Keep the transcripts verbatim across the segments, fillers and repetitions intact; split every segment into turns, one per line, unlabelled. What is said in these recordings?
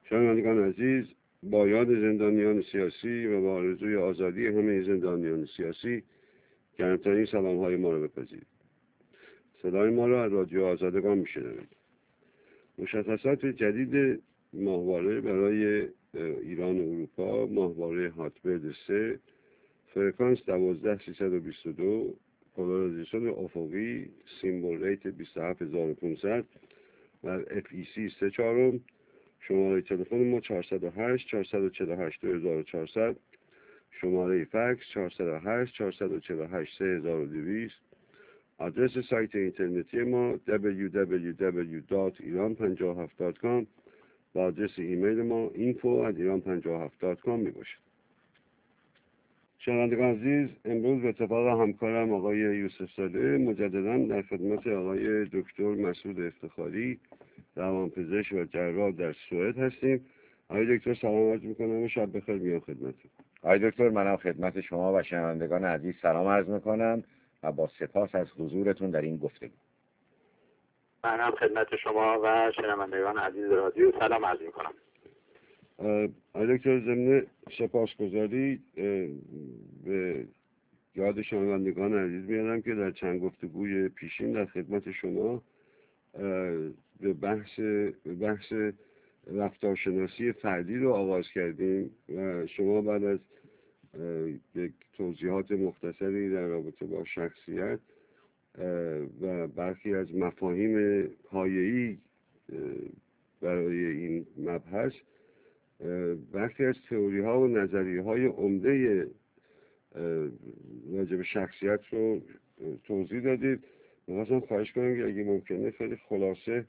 شنوندگان عزیز، با یاد زندانیان سیاسی و با آرزوی آزادی همه زندانیان سیاسی گرمترین سلام های ما را بپذیرید. صدای ما را از رادیو آزادگان میشنوید. مشخصات جدید ماهواره برای ایران و اروپا، ماهواره هاتبرد سه، فرکانس دوازده سیصد و بیست و دو، پولاریزیشن افقی، سیمبل ریت بیست و هفت هزار و پانصد و اف ای سی سه چهارم. شماره تلفن ما چهارصد و هشت چهارصد و چهل و هشت دو هزار و چهارصد، شماره فکس چهارصد و هشت چهارصد و چهل و هشت سه هزار و دویست. آدرس سایت اینترنتی ما دبلیو دبلیو دبلیو دات ایران پنجاه و هفت دات کام و آدرس ایمیل ما اینفو ات ایران پنجاه و هفت دات کام می باشد. شنوندگان عزیز، امروز به اتفاق همکارم آقای یوسف صالح مجددا در خدمت آقای دکتر مسعود افتخاری، روانپزشک و جراح در سوئد هستیم. آقای دکتر سلام عرض میکنم و شب بخیر میام خدمتتون.
آقای دکتر، منم خدمت شما و شنوندگان عزیز سلام عرض میکنم و با سپاس از حضورتون در این گفتگو.
منم خدمت شما و شنوندگان عزیز رادیو سلام عرض میکنم.
آقای دکتر، ضمن سپاسگزاری به یاد شنوندگان عزیز میارم که در چند گفتگوی پیشین در خدمت شما به بحث به بحث رفتارشناسی فردی رو آغاز کردیم و شما بعد از یک توضیحات مختصری در رابطه با شخصیت و برخی از مفاهیم پایه‌ای برای این مبحث، برخی از تئوری ها و نظریه های عمده راجع به شخصیت رو توضیح دادید. می‌خواستم خواهش کنم که اگه ممکنه خیلی خلاصه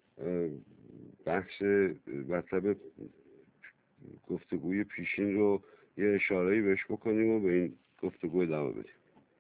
بحث مطلب گفتگوی پیشین رو یه اشاره‌ای بهش بکنیم و به این گفتگو ادامه بدیم.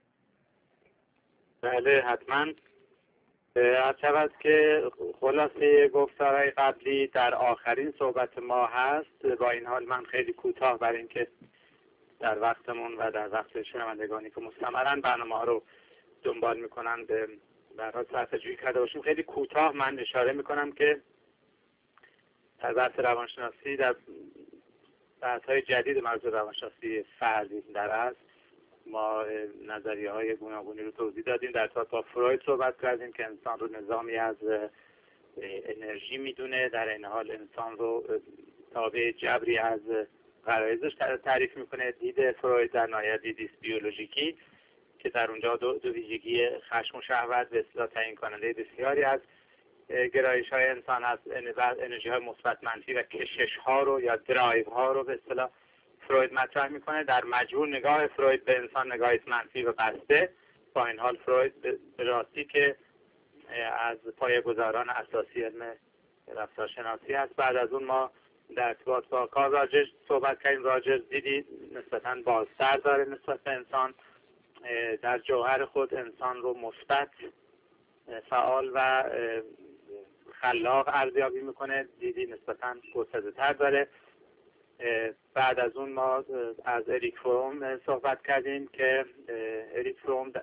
بله حتما. از شود که خلاصه گفتارهای قبلی در آخرین صحبت ما هست. با این حال من خیلی کوتاه برای اینکه در وقتمون و در وقت شنوندگانی که مستمراً برنامه ها رو دنبال میکنن به برای صرفه جویی کرده باشیم، خیلی کوتاه من اشاره میکنم که در بحث روانشناسی، در بحث های جدید موضوع روانشناسی فردی در اصل ما نظریه های گوناگونی رو توضیح دادیم. در ارتباط با فروید صحبت کردیم که انسان رو نظامی از انرژی میدونه، در این حال انسان رو تابع جبری از غرایزش تعریف میکنه. دید فروید در نهایت دیدی بیولوژیکی که در اونجا دو, دو ویژگی خشم و شهوت به اصطلاح تعیین کننده بسیاری از گرایش های انسان هست، انرژی های مثبت منفی و کشش ها رو یا درایو ها رو به اصطلاح فروید مطرح میکنه. در مجموع نگاه فروید به انسان نگاهی منفی و بسته. با این حال فروید به راستی که از پایه‌گذاران اساسی علم رفتارشناسی هست. بعد از اون ما در ارتباط با کار راجرز صحبت کردیم. راجرز دیدی نسبتاً بازتر داره نسبت به انسان، در جوهر خود انسان رو مثبت، فعال و خلاق ارزیابی میکنه. دیدی نسبتاً گسترده‌تر داره. بعد از اون ما از اریک فروم صحبت کردیم که اریک فروم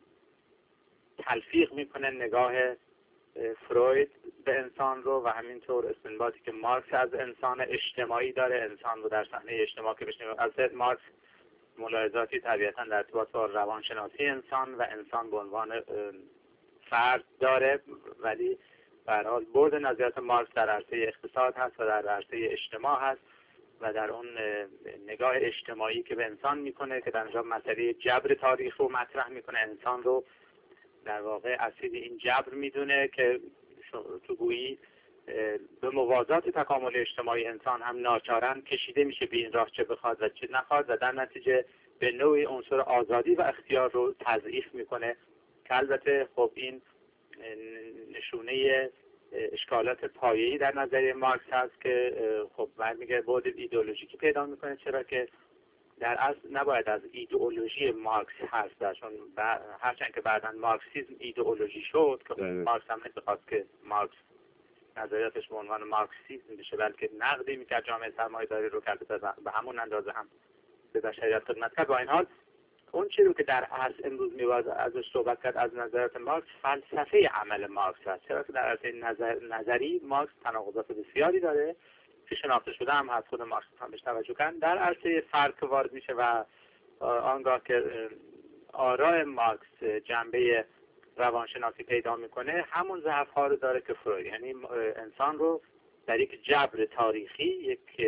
تلفیق میکنه نگاه فروید به انسان رو و همینطور استنباطی که مارکس از انسان اجتماعی داره، انسان رو در صحنه اجتماع که بشنیم. از مارکس ملاحظاتی طبیعتاً در ارتباط با روانشناسی انسان و انسان به عنوان فرد داره، ولی به هر حال برد نظریات مارکس در عرصه اقتصاد هست و در عرصه اجتماع هست و در اون نگاه اجتماعی که به انسان میکنه که در اونجا مسئله جبر تاریخ رو مطرح میکنه. انسان رو در واقع اسیر این جبر میدونه که تو گویی به موازات تکامل اجتماعی انسان هم ناچارن کشیده میشه به این راه، چه بخواد و چه نخواد، و در نتیجه به نوعی عنصر آزادی و اختیار رو تضعیف میکنه که البته خب این نشونه اشکالات پایه‌ای در نظریه مارکس هست که خب برمیگرده بعد ایدئولوژیکی پیدا میکنه، چرا که در اصل نباید از ایدئولوژی مارکس هست در چون هرچند که بعداً مارکسیسم ایدئولوژی شد که مارکس هم نمیخواد که مارکس نظریاتش به عنوان مارکسیسم بشه، بلکه نقدی میکرد جامعه سرمایه‌داری رو، که به همون اندازه هم به بشریت خدمت کرد. با این حال اون چیزی که در اصل امروز می‌باید ازش صحبت کرد از نظریات مارکس فلسفه عمل مارکس است، چرا که در اصل نظر نظری مارکس تناقضات بسیاری داره که شناخته شده هم از خود مارکس هم بهش توجه کردن، در عرصه فرد که وارد میشه و آنگاه که آراء مارکس جنبه روانشناسی پیدا میکنه، همون ضعف ها رو داره که فروید، یعنی انسان رو در یک جبر تاریخی، یک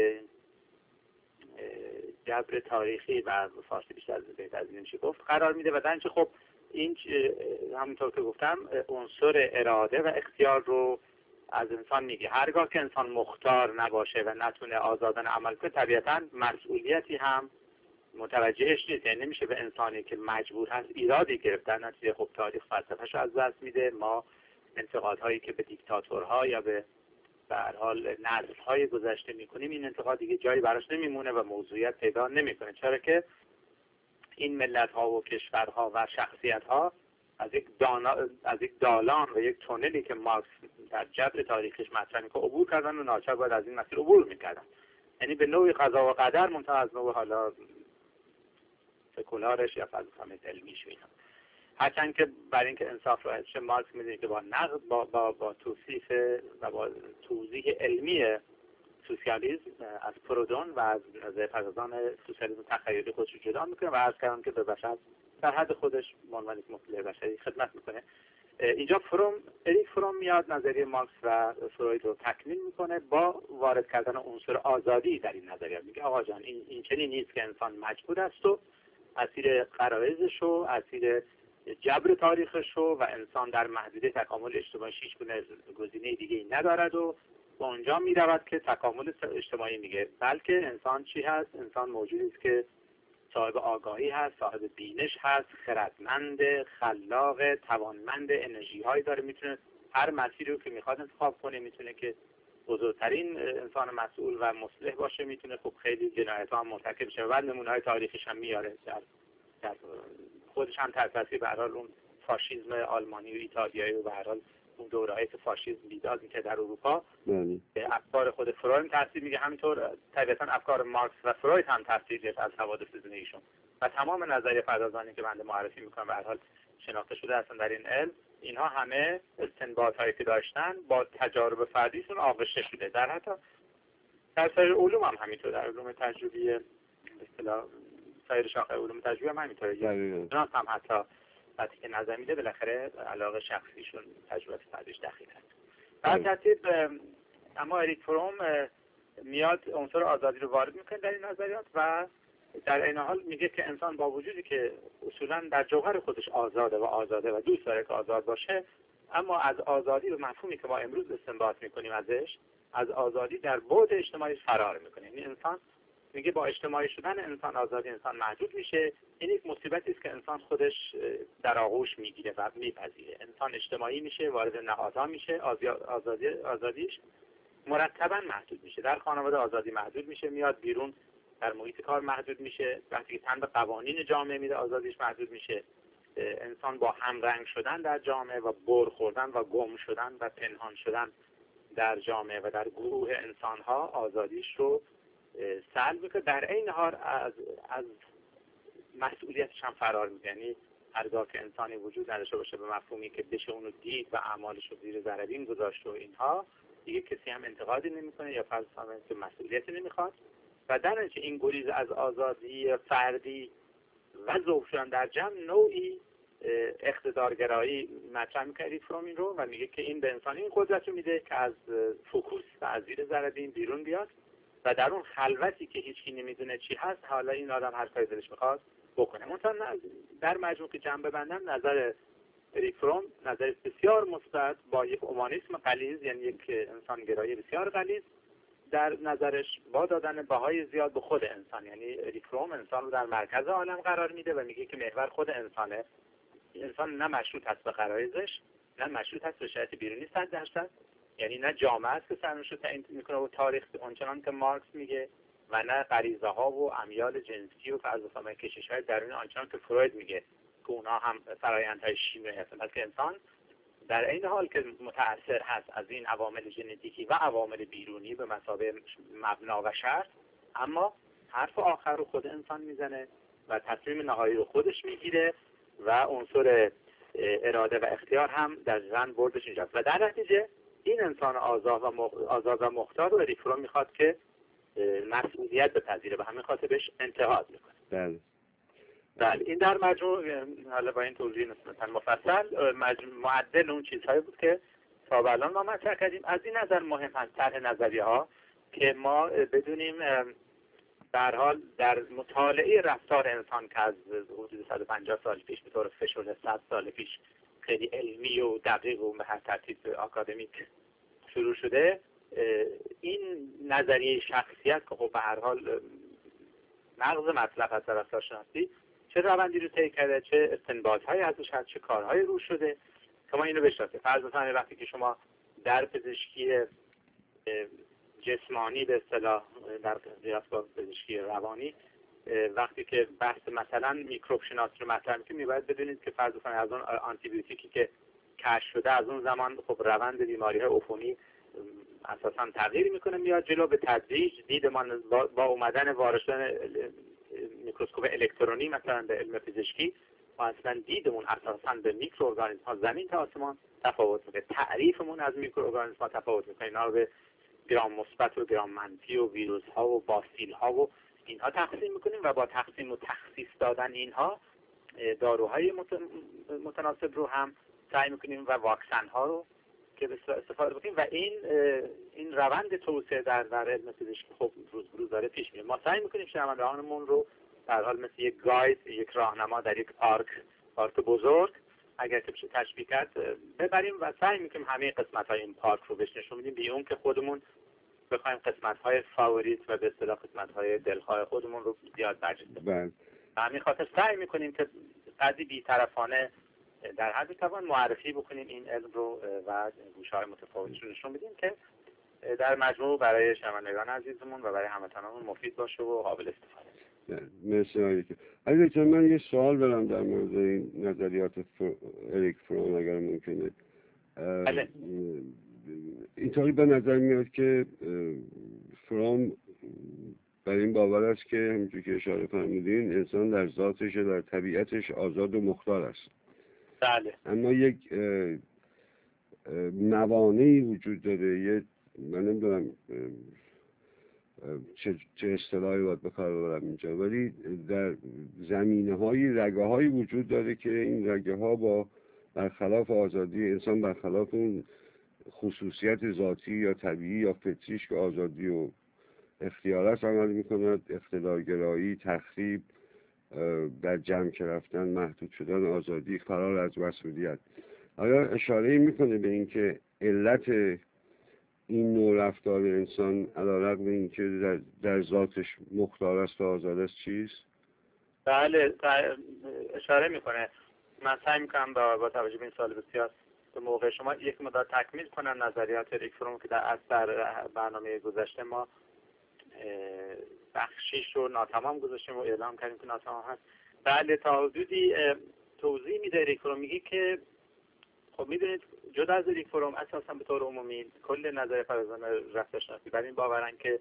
جبر تاریخی و فارسی بیشتر از بهتر از این میشه گفت قرار میده و درنچه خب این همونطور که گفتم عنصر اراده و اختیار رو از انسان میگه. هرگاه که انسان مختار نباشه و نتونه آزادانه عمل کنه، طبیعتاً مسئولیتی هم متوجهش نیست. یعنی نمیشه به انسانی که مجبور هست ایرادی گرفت. در نتیجه خب تاریخ فلسفه‌اش از دست میده. ما انتقادهایی که به دیکتاتورها یا به به هر حال نسل‌های گذشته میکنیم، این انتقاد دیگه جایی براش نمیمونه و موضوعیت پیدا نمیکنه، چرا که این ملت‌ها و کشورها و شخصیت‌ها از یک دانا، از یک دالان و یک تونلی که مارکس در جبر تاریخیش مطرح میکنه عبور کردن و ناچار باید از این مسیر عبور میکردن. یعنی به نوعی قضا و قدر، منتها از نوع حالا سکولارش یا فلسفه علمیش و اینا. هرچند که برای اینکه انصاف رو هست، مارکس میدونه که با نقد با با با توصیف و با توضیح علمی سوسیالیسم از پرودون و از نظریه پردازان سوسیالیسم تخیلی خودش رو جدا میکنه و عرض کردم که به بشر در حد خودش به عنوان یک مطلع بشری خدمت میکنه. اینجا فروم اریک فروم میاد نظریه مارکس و فروید رو تکمیل میکنه با وارد کردن عنصر آزادی در این نظریه. میگه آقا جان این این چنین نیست که انسان مجبور است و اسیر غرایزش و اسیر جبر تاریخش و انسان در محدوده تکامل اجتماعی هیچ گونه گزینه دیگه ای ندارد و به اونجا می رود که تکامل اجتماعی میگه، بلکه انسان چی هست؟ انسان موجودی است که صاحب آگاهی هست، صاحب بینش هست، خردمند، خلاق، توانمند، انرژی هایی داره، میتونه هر مسیری رو که میخواد انتخاب کنه، میتونه که بزرگترین انسان مسئول و مصلح باشه، میتونه خب خیلی جنایت ها هم مرتکب شه. بعد نمونه های تاریخیش هم میاره، در, در خودش هم تحت تاثیر به هر حال اون فاشیسم آلمانی و ایتالیایی و به هر حال اون دوره‌ای که فاشیسم بیداد می‌کرد در اروپا، افکار خود فروید تاثیر میگه، همینطور طبیعتاً افکار مارکس و فروید هم تاثیر گرفت از حوادث زندگیشون و تمام نظریه پردازانی که بنده معرفی می‌کنم به هر حال شناخته شده هستن در این علم، اینها همه استنباط‌هایی که داشتن با تجارب فردیشون آغشته شده. در حتی در سایر علوم هم همینطور، در علوم تجربی به اصطلاح سایر شاخه علوم تجربی هم همینطوره. جناس هم حتی وقتی که نظر میده بالاخره علاقه شخصیشون تجربه فردیش دخیل هست. در ترتیب اما اریک فروم میاد عنصر آزادی رو وارد میکنه در این نظریات و در این حال میگه که انسان با وجودی که اصولا در جوهر خودش آزاده و آزاده و دوست داره که آزاد باشه، اما از آزادی به مفهومی که ما امروز استنباط میکنیم ازش، از آزادی در بعد اجتماعی فرار میکنه. یعنی انسان میگه با اجتماعی شدن انسان آزادی انسان محدود میشه. این یک مصیبتی است که انسان خودش در آغوش میگیره و میپذیره. انسان اجتماعی میشه، وارد نهادها میشه، آزادی آزادیش مرتبا محدود میشه. در خانواده آزادی محدود میشه، میاد بیرون در محیط کار محدود میشه، وقتی که تن به قوانین جامعه میده آزادیش محدود میشه. انسان با همرنگ شدن در جامعه و بر خوردن و گم شدن و پنهان شدن در جامعه و در گروه انسانها آزادیش رو سلب میکنه. در این حال از از مسئولیتش هم فرار میکنه. یعنی هرگاه که انسانی وجود نداشته باشه به مفهومی که بشه اونو دید و اعمالش رو زیر ذره بین گذاشت و اینها، دیگه کسی هم انتقادی نمیکنه یا فرض کنه که مسئولیتی نمیخواد و در نتیجه این گریز از آزادی فردی و ذوق شدن در جمع نوعی اقتدارگرایی مطرح می‌کنه فروم این رو و میگه که این به انسان این قدرت رو میده که از فوکوس و از زیر ذره بین بیرون بیاد و در اون خلوتی که هیچکی نمیدونه چی هست، حالا این آدم هر کاری دلش میخواد بکنه. مثلا در مجموع که جمع ببندم، نظر اریک فروم نظر بسیار مثبت با یک اومانیسم غلیظ، یعنی یک انسانگرایی بسیار غلیظ در نظرش، با دادن بهای زیاد به خود انسان. یعنی اریک فروم انسان رو در مرکز عالم قرار میده و میگه که محور خود انسانه. انسان نه مشروط هست به غرایزش، نه مشروط هست به شرایط بیرونی صد درصد، یعنی نه جامعه است که سرنوشت رو تعیین میکنه و تاریخ اونچنان که مارکس میگه، و نه غریزه ها و امیال جنسی و فرض فرمای کشش های درونی آنچنان که فروید میگه که اونها هم فرآیندهای شیمیایی هستند. بلکه انسان در این حال که متأثر هست از این عوامل ژنتیکی و عوامل بیرونی به مثابه مبنا و شرط، اما حرف آخر رو خود انسان میزنه و تصمیم نهایی رو خودش میگیره و عنصر اراده و اختیار هم در ذهن بردش اینجاست و در نتیجه این انسان آزاد و مخ... آزاد و مختار رو اریک فروم میخواد که مسئولیت بپذیره و همین خاطر بهش انتقاد میکنه.
بله
بله این در مجموع، حالا با این توضیح نسبتا مفصل، مجموع معدل اون چیزهایی بود که تا به الان ما مطرح کردیم. از این نظر مهم هست طرح نظریه ها که ما بدونیم به هر حال در مطالعه رفتار انسان که از حدود صد و پنجاه سال پیش به طور فشرده صد سال پیش خیلی علمی و دقیق و به هر ترتیب آکادمیک شروع شده، این نظریه شخصیت که خب به هر حال مغز مطلب از رفتار شناسی چه روندی رو طی کرده، چه استنباط‌هایی ازش هست، چه کارهایی رو شده که ما اینو بشناسیم. فرض بفرمایید وقتی که شما در پزشکی جسمانی به اصطلاح در قیاس با پزشکی روانی وقتی که بحث مثلا میکروب شناسی رو مطرح می‌کنید، می‌باید بدونید که فرض بفرمایید از اون آنتی بیوتیکی که کشف شده از اون زمان خب روند بیماری‌های عفونی اساساً تغییر میکنه، میاد جلو به تدریج. دیدمان با, با اومدن وارد شدن میکروسکوپ الکترونی مثلا به علم پزشکی ما اصلا دیدمون اساساً به میکروارگانیسم ها زمین تا آسمان تفاوت میکنه، تعریفمون از میکروارگانیسم ها تفاوت میکنه، اینا رو به گرام مثبت و گرام منفی و ویروس ها و باسیل ها و اینها تقسیم میکنیم و با تقسیم و تخصیص دادن اینها داروهای متناسب رو هم سعی میکنیم و واکسن ها رو که استفاده بکنیم و این این روند توسعه در در علم پزشکی خب روز به روز داره پیش میره. ما سعی میکنیم شنوندگانمون رو در حال مثل یک گاید، یک راهنما در یک آرک پارک بزرگ اگر که بشه تشبیه کرد ببریم و سعی میکنیم همه قسمت‌های این پارک رو بهش نشون بدیم، بی اون که خودمون بخوایم قسمت‌های فاوریت و به اصطلاح قسمت‌های دلخواه خودمون رو زیاد بررسی کنیم. همین خاطر سعی میکنیم که قدری بی‌طرفانه در حد توان معرفی بکنیم این علم رو و گوشه‌های متفاوتش رو نشون بدیم که در مجموع برای شنوندگان عزیزمون و برای هموطنانمون مفید باشه و قابل استفاده.
مرسی آقای دکتر. آقای دکتر من یه سوال برم در مورد این نظریات فر... اریک فروم اگر ممکنه.
بله.
اینطوری به نظر میاد که فروم بر این باور است که همونجوری که اشاره فرمودین انسان در ذاتش در طبیعتش آزاد و مختار است.
بله.
اما یک موانعی وجود داره، یه من نمیدونم چه چه اصطلاحی باید به کار ببرم اینجا، ولی در زمینه‌های رگه‌هایی وجود داره که این رگه‌ها با برخلاف آزادی انسان، برخلاف اون خصوصیت ذاتی یا طبیعی یا فطریش که آزادی و اختیار است عمل می‌کند، اقتدارگرایی، تخریب، در جمع که رفتن، محدود شدن آزادی، فرار از مسئولیت. آیا اشاره میکنه به اینکه علت این نوع رفتار انسان علیرغم اینکه در, در ذاتش مختار است و آزاد است چیست؟
بله اشاره میکنه. من سعی میکنم با, با توجه به این سوال بسیار به موقع شما یک مقدار تکمیل کنم نظریات اریک فروم که در در برنامه گذشته ما بخشیش رو ناتمام گذاشتیم و اعلام کردیم که ناتمام هست. بله تا حدودی توضیح میده اریک فروم، میگه که خب میدونید جدا از اریک فروم اساسا به طور عمومی کل نظریه پردازان رفتار شناسی بر این باورن که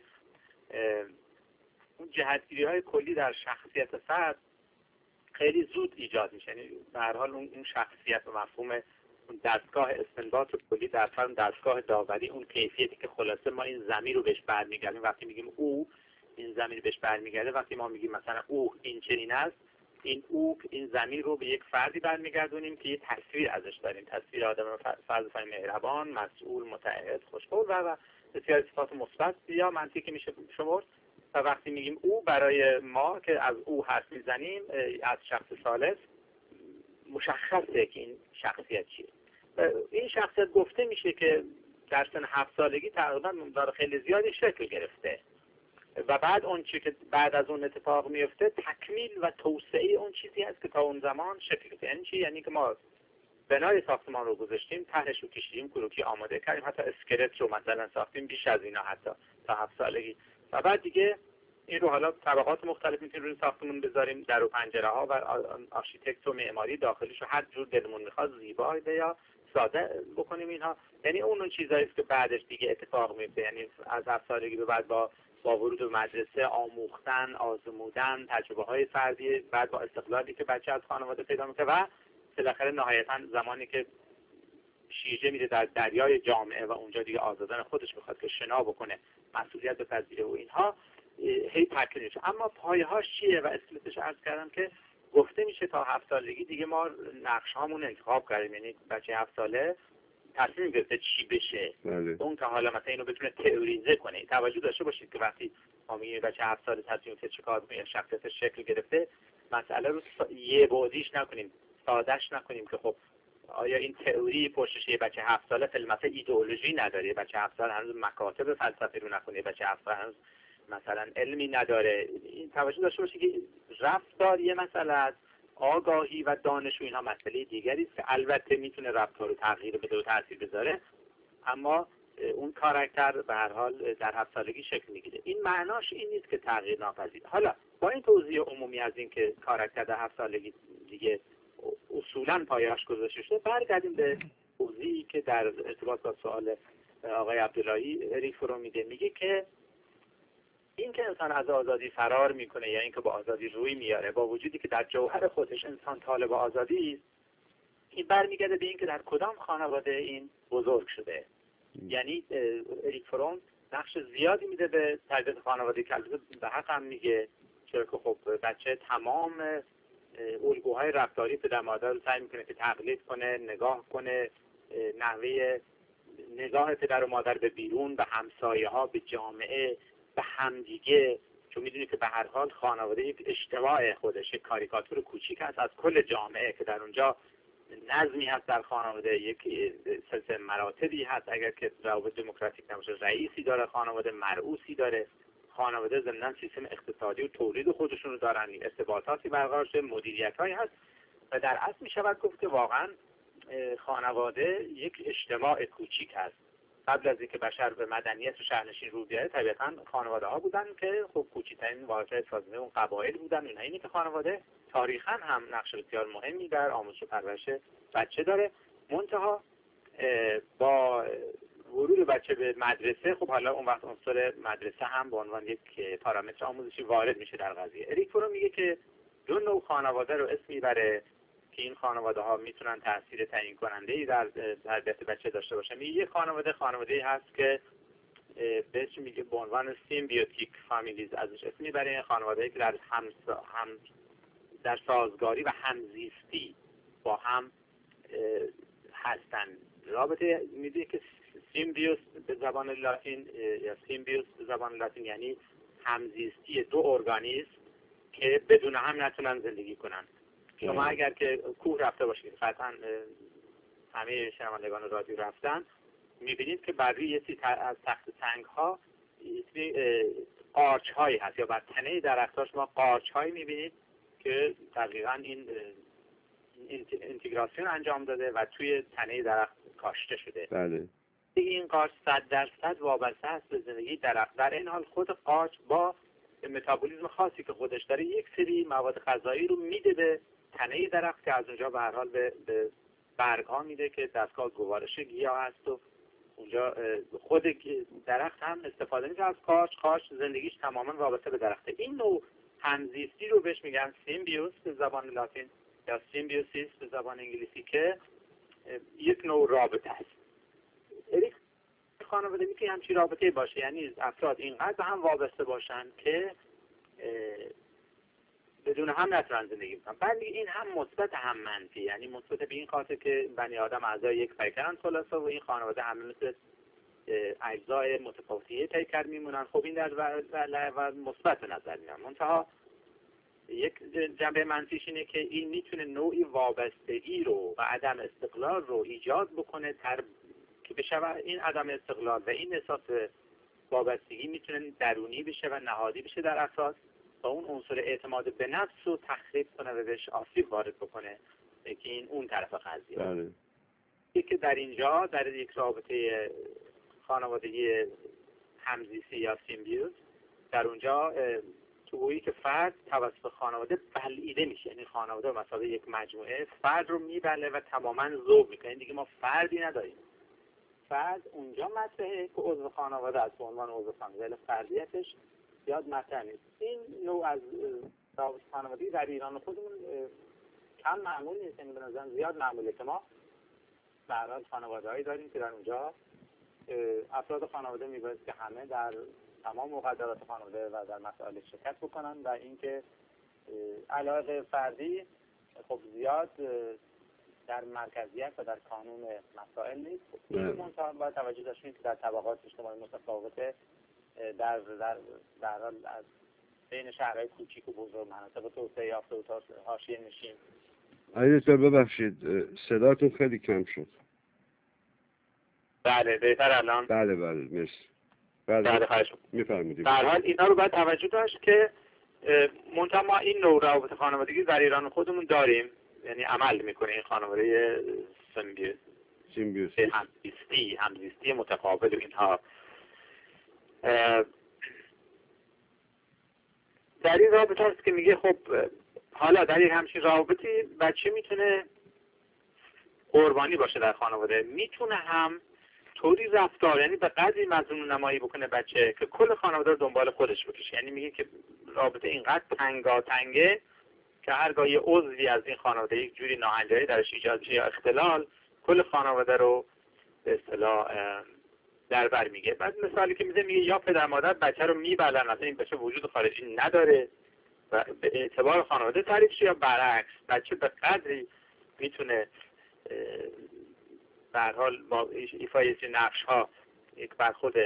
اون جهتگیری های کلی در شخصیت فرد خیلی زود ایجاد میشه، یعنی به هر حال اون شخصیت و مفهوم اون دستگاه استنباط کلی در فرد، دستگاه داوری، اون کیفیتی که خلاصه ما این ضمیر رو بهش برمیگردیم وقتی میگیم او، این ضمیر بهش برمیگرده وقتی ما میگیم مثلا او این چنین است، این او این ضمیر رو به یک فردی برمیگردونیم که یه تصویر ازش داریم، تصویر آدم فرد فهم مهربان، مسئول، متعهد، خوشقول و بسیار صفات مثبت یا منطقی میشه شمرد. و وقتی میگیم او برای ما که از او حرف میزنیم از شخص ثالث مشخصه که این شخصیت چیه. این شخصیت گفته میشه که در سن هفت سالگی تقریبا مقدار خیلی زیادی شکل گرفته و بعد اون چیزی که بعد از اون اتفاق میفته تکمیل و توسعه اون چیزی هست که تا اون زمان شکل گرفته. یعنی چی؟ یعنی که ما بنای ساختمان رو گذاشتیم، طرحش رو کشیدیم، کروکی آماده کردیم، حتی اسکلت رو مثلا ساختیم بیش از اینا حتی تا هفت سالگی و بعد دیگه این رو حالا طبقات مختلف میتونیم روی ساختمون بذاریم، در و پنجره ها و آرشیتکت و معماری داخلیش رو هر جور دلمون میخواد زیبا یا ساده بکنیم اینها. یعنی اون اون چیزایی است که بعدش دیگه اتفاق میفته، یعنی از هفت سالگی به بعد با با ورود به مدرسه، آموختن، آزمودن، تجربه های فردی، بعد با استقلالی که بچه از خانواده پیدا میکنه و بالاخره نهایتا زمانی که شیرجه میره در دریای جامعه و اونجا دیگه آزادن خودش میخواد که شنا بکنه، مسئولیت بپذیره و اینها هی تکمیل میشه. اما پایه‌هاش چیه و اسکلتش عرض کردم که گفته میشه تا هفت سالگی دیگه ما نقش هامون انتخاب کردیم، یعنی بچه هفت ساله تصمیم گرفته چی بشه.
بله.
اون که حالا مثلا اینو بتونه تئوریزه کنه. توجه داشته باشید که وقتی ما میگیم بچه هفت ساله تصمیم گرفته چیکار کنه، شخصیتش شکل گرفته، مسئله رو یه بعدیش نکنیم، سادهش نکنیم که خب آیا این تئوری پشتش یه بچه هفت ساله فیلم مثلا ایدئولوژی نداره، بچه هفت ساله هنوز مکاتب فلسفی رو نکنه، بچه هفت ساله هنوز مثلا علمی نداره. این توجه داشته باشید که رفتار یه مسئله است، آگاهی و دانش و اینها مسئله دیگری است که البته میتونه رفتار رو تغییر بده و تاثیر بذاره، اما اون کاراکتر به هر حال در هفت سالگی شکل میگیره. این معناش این نیست که تغییر ناپذیر. حالا با این توضیح عمومی از این که کاراکتر در هفت سالگی دیگه اصولاً پایه‌اش گذاشته شده، برگردیم به توضیحی که در ارتباط با سوال آقای عبداللهی اریک فرم میده. میگه که این که انسان از آزادی فرار میکنه یا اینکه با آزادی روی میاره، با وجودی که در جوهر خودش انسان طالب آزادی است، این برمیگرده به این که در کدام خانواده این بزرگ شده. یعنی اریک فروم نقش زیادی میده به تربیت خانواده که البته به حق هم میگه، چرا که خب بچه تمام الگوهای رفتاری پدر مادر رو سعی میکنه که تقلید کنه، نگاه کنه، نحوه نگاه پدر و مادر به بیرون، به همسایه ها، به جامعه، به همدیگه، چون میدونی که به هر حال خانواده یک اجتماع خودش، یک کاریکاتور کوچیک هست از کل جامعه که در اونجا نظمی هست در خانواده، یک سلسله مراتبی هست، اگر که روابط دموکراتیک نباشه رئیسی داره خانواده، مرئوسی داره خانواده، ضمن سیستم اقتصادی و تولید خودشون رو دارن، ارتباطاتی برقرار شده، مدیریت‌هایی هست و در اصل می شود گفت که واقعا خانواده یک اجتماع کوچیک هست. قبل از اینکه بشر به مدنیت و شهرنشین رو بیاره طبیعتاً خانواده ها بودن که خب کوچکترین واحدهای سازنده اون قبایل بودن. اینا اینه که خانواده تاریخاً هم نقش بسیار مهمی در آموزش و پرورش بچه داره. منتها با ورود بچه به مدرسه، خب حالا اون وقت عنصر مدرسه هم به عنوان یک پارامتر آموزشی وارد میشه در قضیه. اریک فروم میگه که دو نوع خانواده رو اسم میبره که این خانواده ها میتونن تاثیر تعیین کننده ای در تربیت بچه داشته باشن. میگه یک خانواده خانواده‌ای هست که بهش میگه به عنوان سیمبیوتیک فامیلیز ازش اسم میبره، این خانواده‌ای که در هم, هم در سازگاری و همزیستی با هم هستن. رابطه میگه که سیمبیوس به زبان لاتین یا سیمبیوس به زبان لاتین یعنی همزیستی دو ارگانیسم که بدون هم نتونن زندگی کنن. شما اگر که کوه رفته باشید، قطعا همه شنوندگان رادیو رفتن، میبینید که بر روی یه از تخت سنگ ها قارچ هایی هست یا بر تنه درخت ها شما قارچ هایی میبینید که دقیقا این اینتگراسیون انجام داده و توی تنه درخت کاشته شده.
بله.
این قارچ صد درصد وابسته است به زندگی درخت. در این حال خود قارچ با متابولیسم خاصی که خودش داره یک سری مواد غذایی رو میده به تنه درخت که از اونجا به هر حال به, به برگ ها میده که دستگاه گوارش گیاه هست و اونجا خود درخت هم استفاده میکنه از قارچ. قارچ زندگیش تماما وابسته به درخته. این نوع همزیستی رو بهش میگن سیمبیوس به زبان لاتین یا سیمبیوسیس به زبان انگلیسی که یک نوع رابطه است. اریک خانواده میگه همچین رابطه باشه، یعنی افراد اینقدر به هم وابسته باشن که بدون هم نتونن زندگی کنن. بعد این هم مثبت هم منفی، یعنی مثبت به این خاطر که بنی آدم اعضای یک پیکرن خلاصه و این خانواده همه مثل اجزای متفاوتی پیکر میمونن. خب این در و مثبت نظر میاد. منتها یک جنبه منفیش اینه که این میتونه نوعی وابستگی رو و عدم استقلال رو ایجاد بکنه تر که بشه این عدم استقلال و این احساس وابستگی میتونه درونی بشه و نهادی بشه در افراد و اون عنصر اعتماد به نفس رو تخریب کنه و بهش آسیب وارد بکنه که این اون طرف قضیه.
بله.
که در اینجا در یک رابطه خانوادگی همزیستی یا سیمبیوس در اونجا تویی که فرد توسط خانواده بلعیده میشه، یعنی خانواده مثلا یک مجموعه فرد رو میبله و تماما ذوب میکنه. دیگه ما فردی نداریم. فرد اونجا مطرحه که عضو خانواده است به عنوان عضو خانواده، فردیتش زیاد مطرح نیست. این نوع از روابط خانوادگی در ایران خودمون کم معمول نیست، یعنی به نظرم زیاد معموله که ما به هر حال خانواده‌هایی داریم که در اونجا افراد خانواده میباید که همه در تمام مقدرات خانواده و در مسائل شرکت بکنن و اینکه علاقه فردی خب زیاد در مرکزیت و در کانون مسائل نیست. این منطقه باید توجه داشتیم که در طبقات اجتماعی متفاوته در در در حال از بین شهرهای کوچیک و بزرگ مناطق توسعه یافته و تا حاشیه نشین.
علی دکتر ببخشید صداتون خیلی کم شد.
بله بهتر الان؟
بله بله مرسی.
بله خواهش
میفرمایید.
در حال اینا رو باید توجه داشت که منتها ما این نوع روابط خانوادگی در ایران خودمون داریم، یعنی عمل میکنه این خانواده سمبیوز
سیمبیوز
همزیستی همزیستی متقابل و اینها. در این رابطه هست که میگه خب حالا در این همچین رابطی بچه میتونه قربانی باشه در خانواده، میتونه هم طوری رفتار یعنی به قدری مظنون نمایی بکنه بچه که کل خانواده رو دنبال خودش بکشه. یعنی میگه که رابطه اینقدر تنگاتنگه که هرگاه یه عضوی از این خانواده یک جوری ناهنجاری درش ایجاد شه یا اختلال، کل خانواده رو به اصطلاح در بر میگه. بعد مثالی که میزه میگه یا پدر مادر بچه رو میبلن اصلا این بچه وجود خارجی نداره و به اعتبار خانواده تعریف شه، یا برعکس بچه به قدری میتونه به هر حال با ایفای نقش ها یک برخورد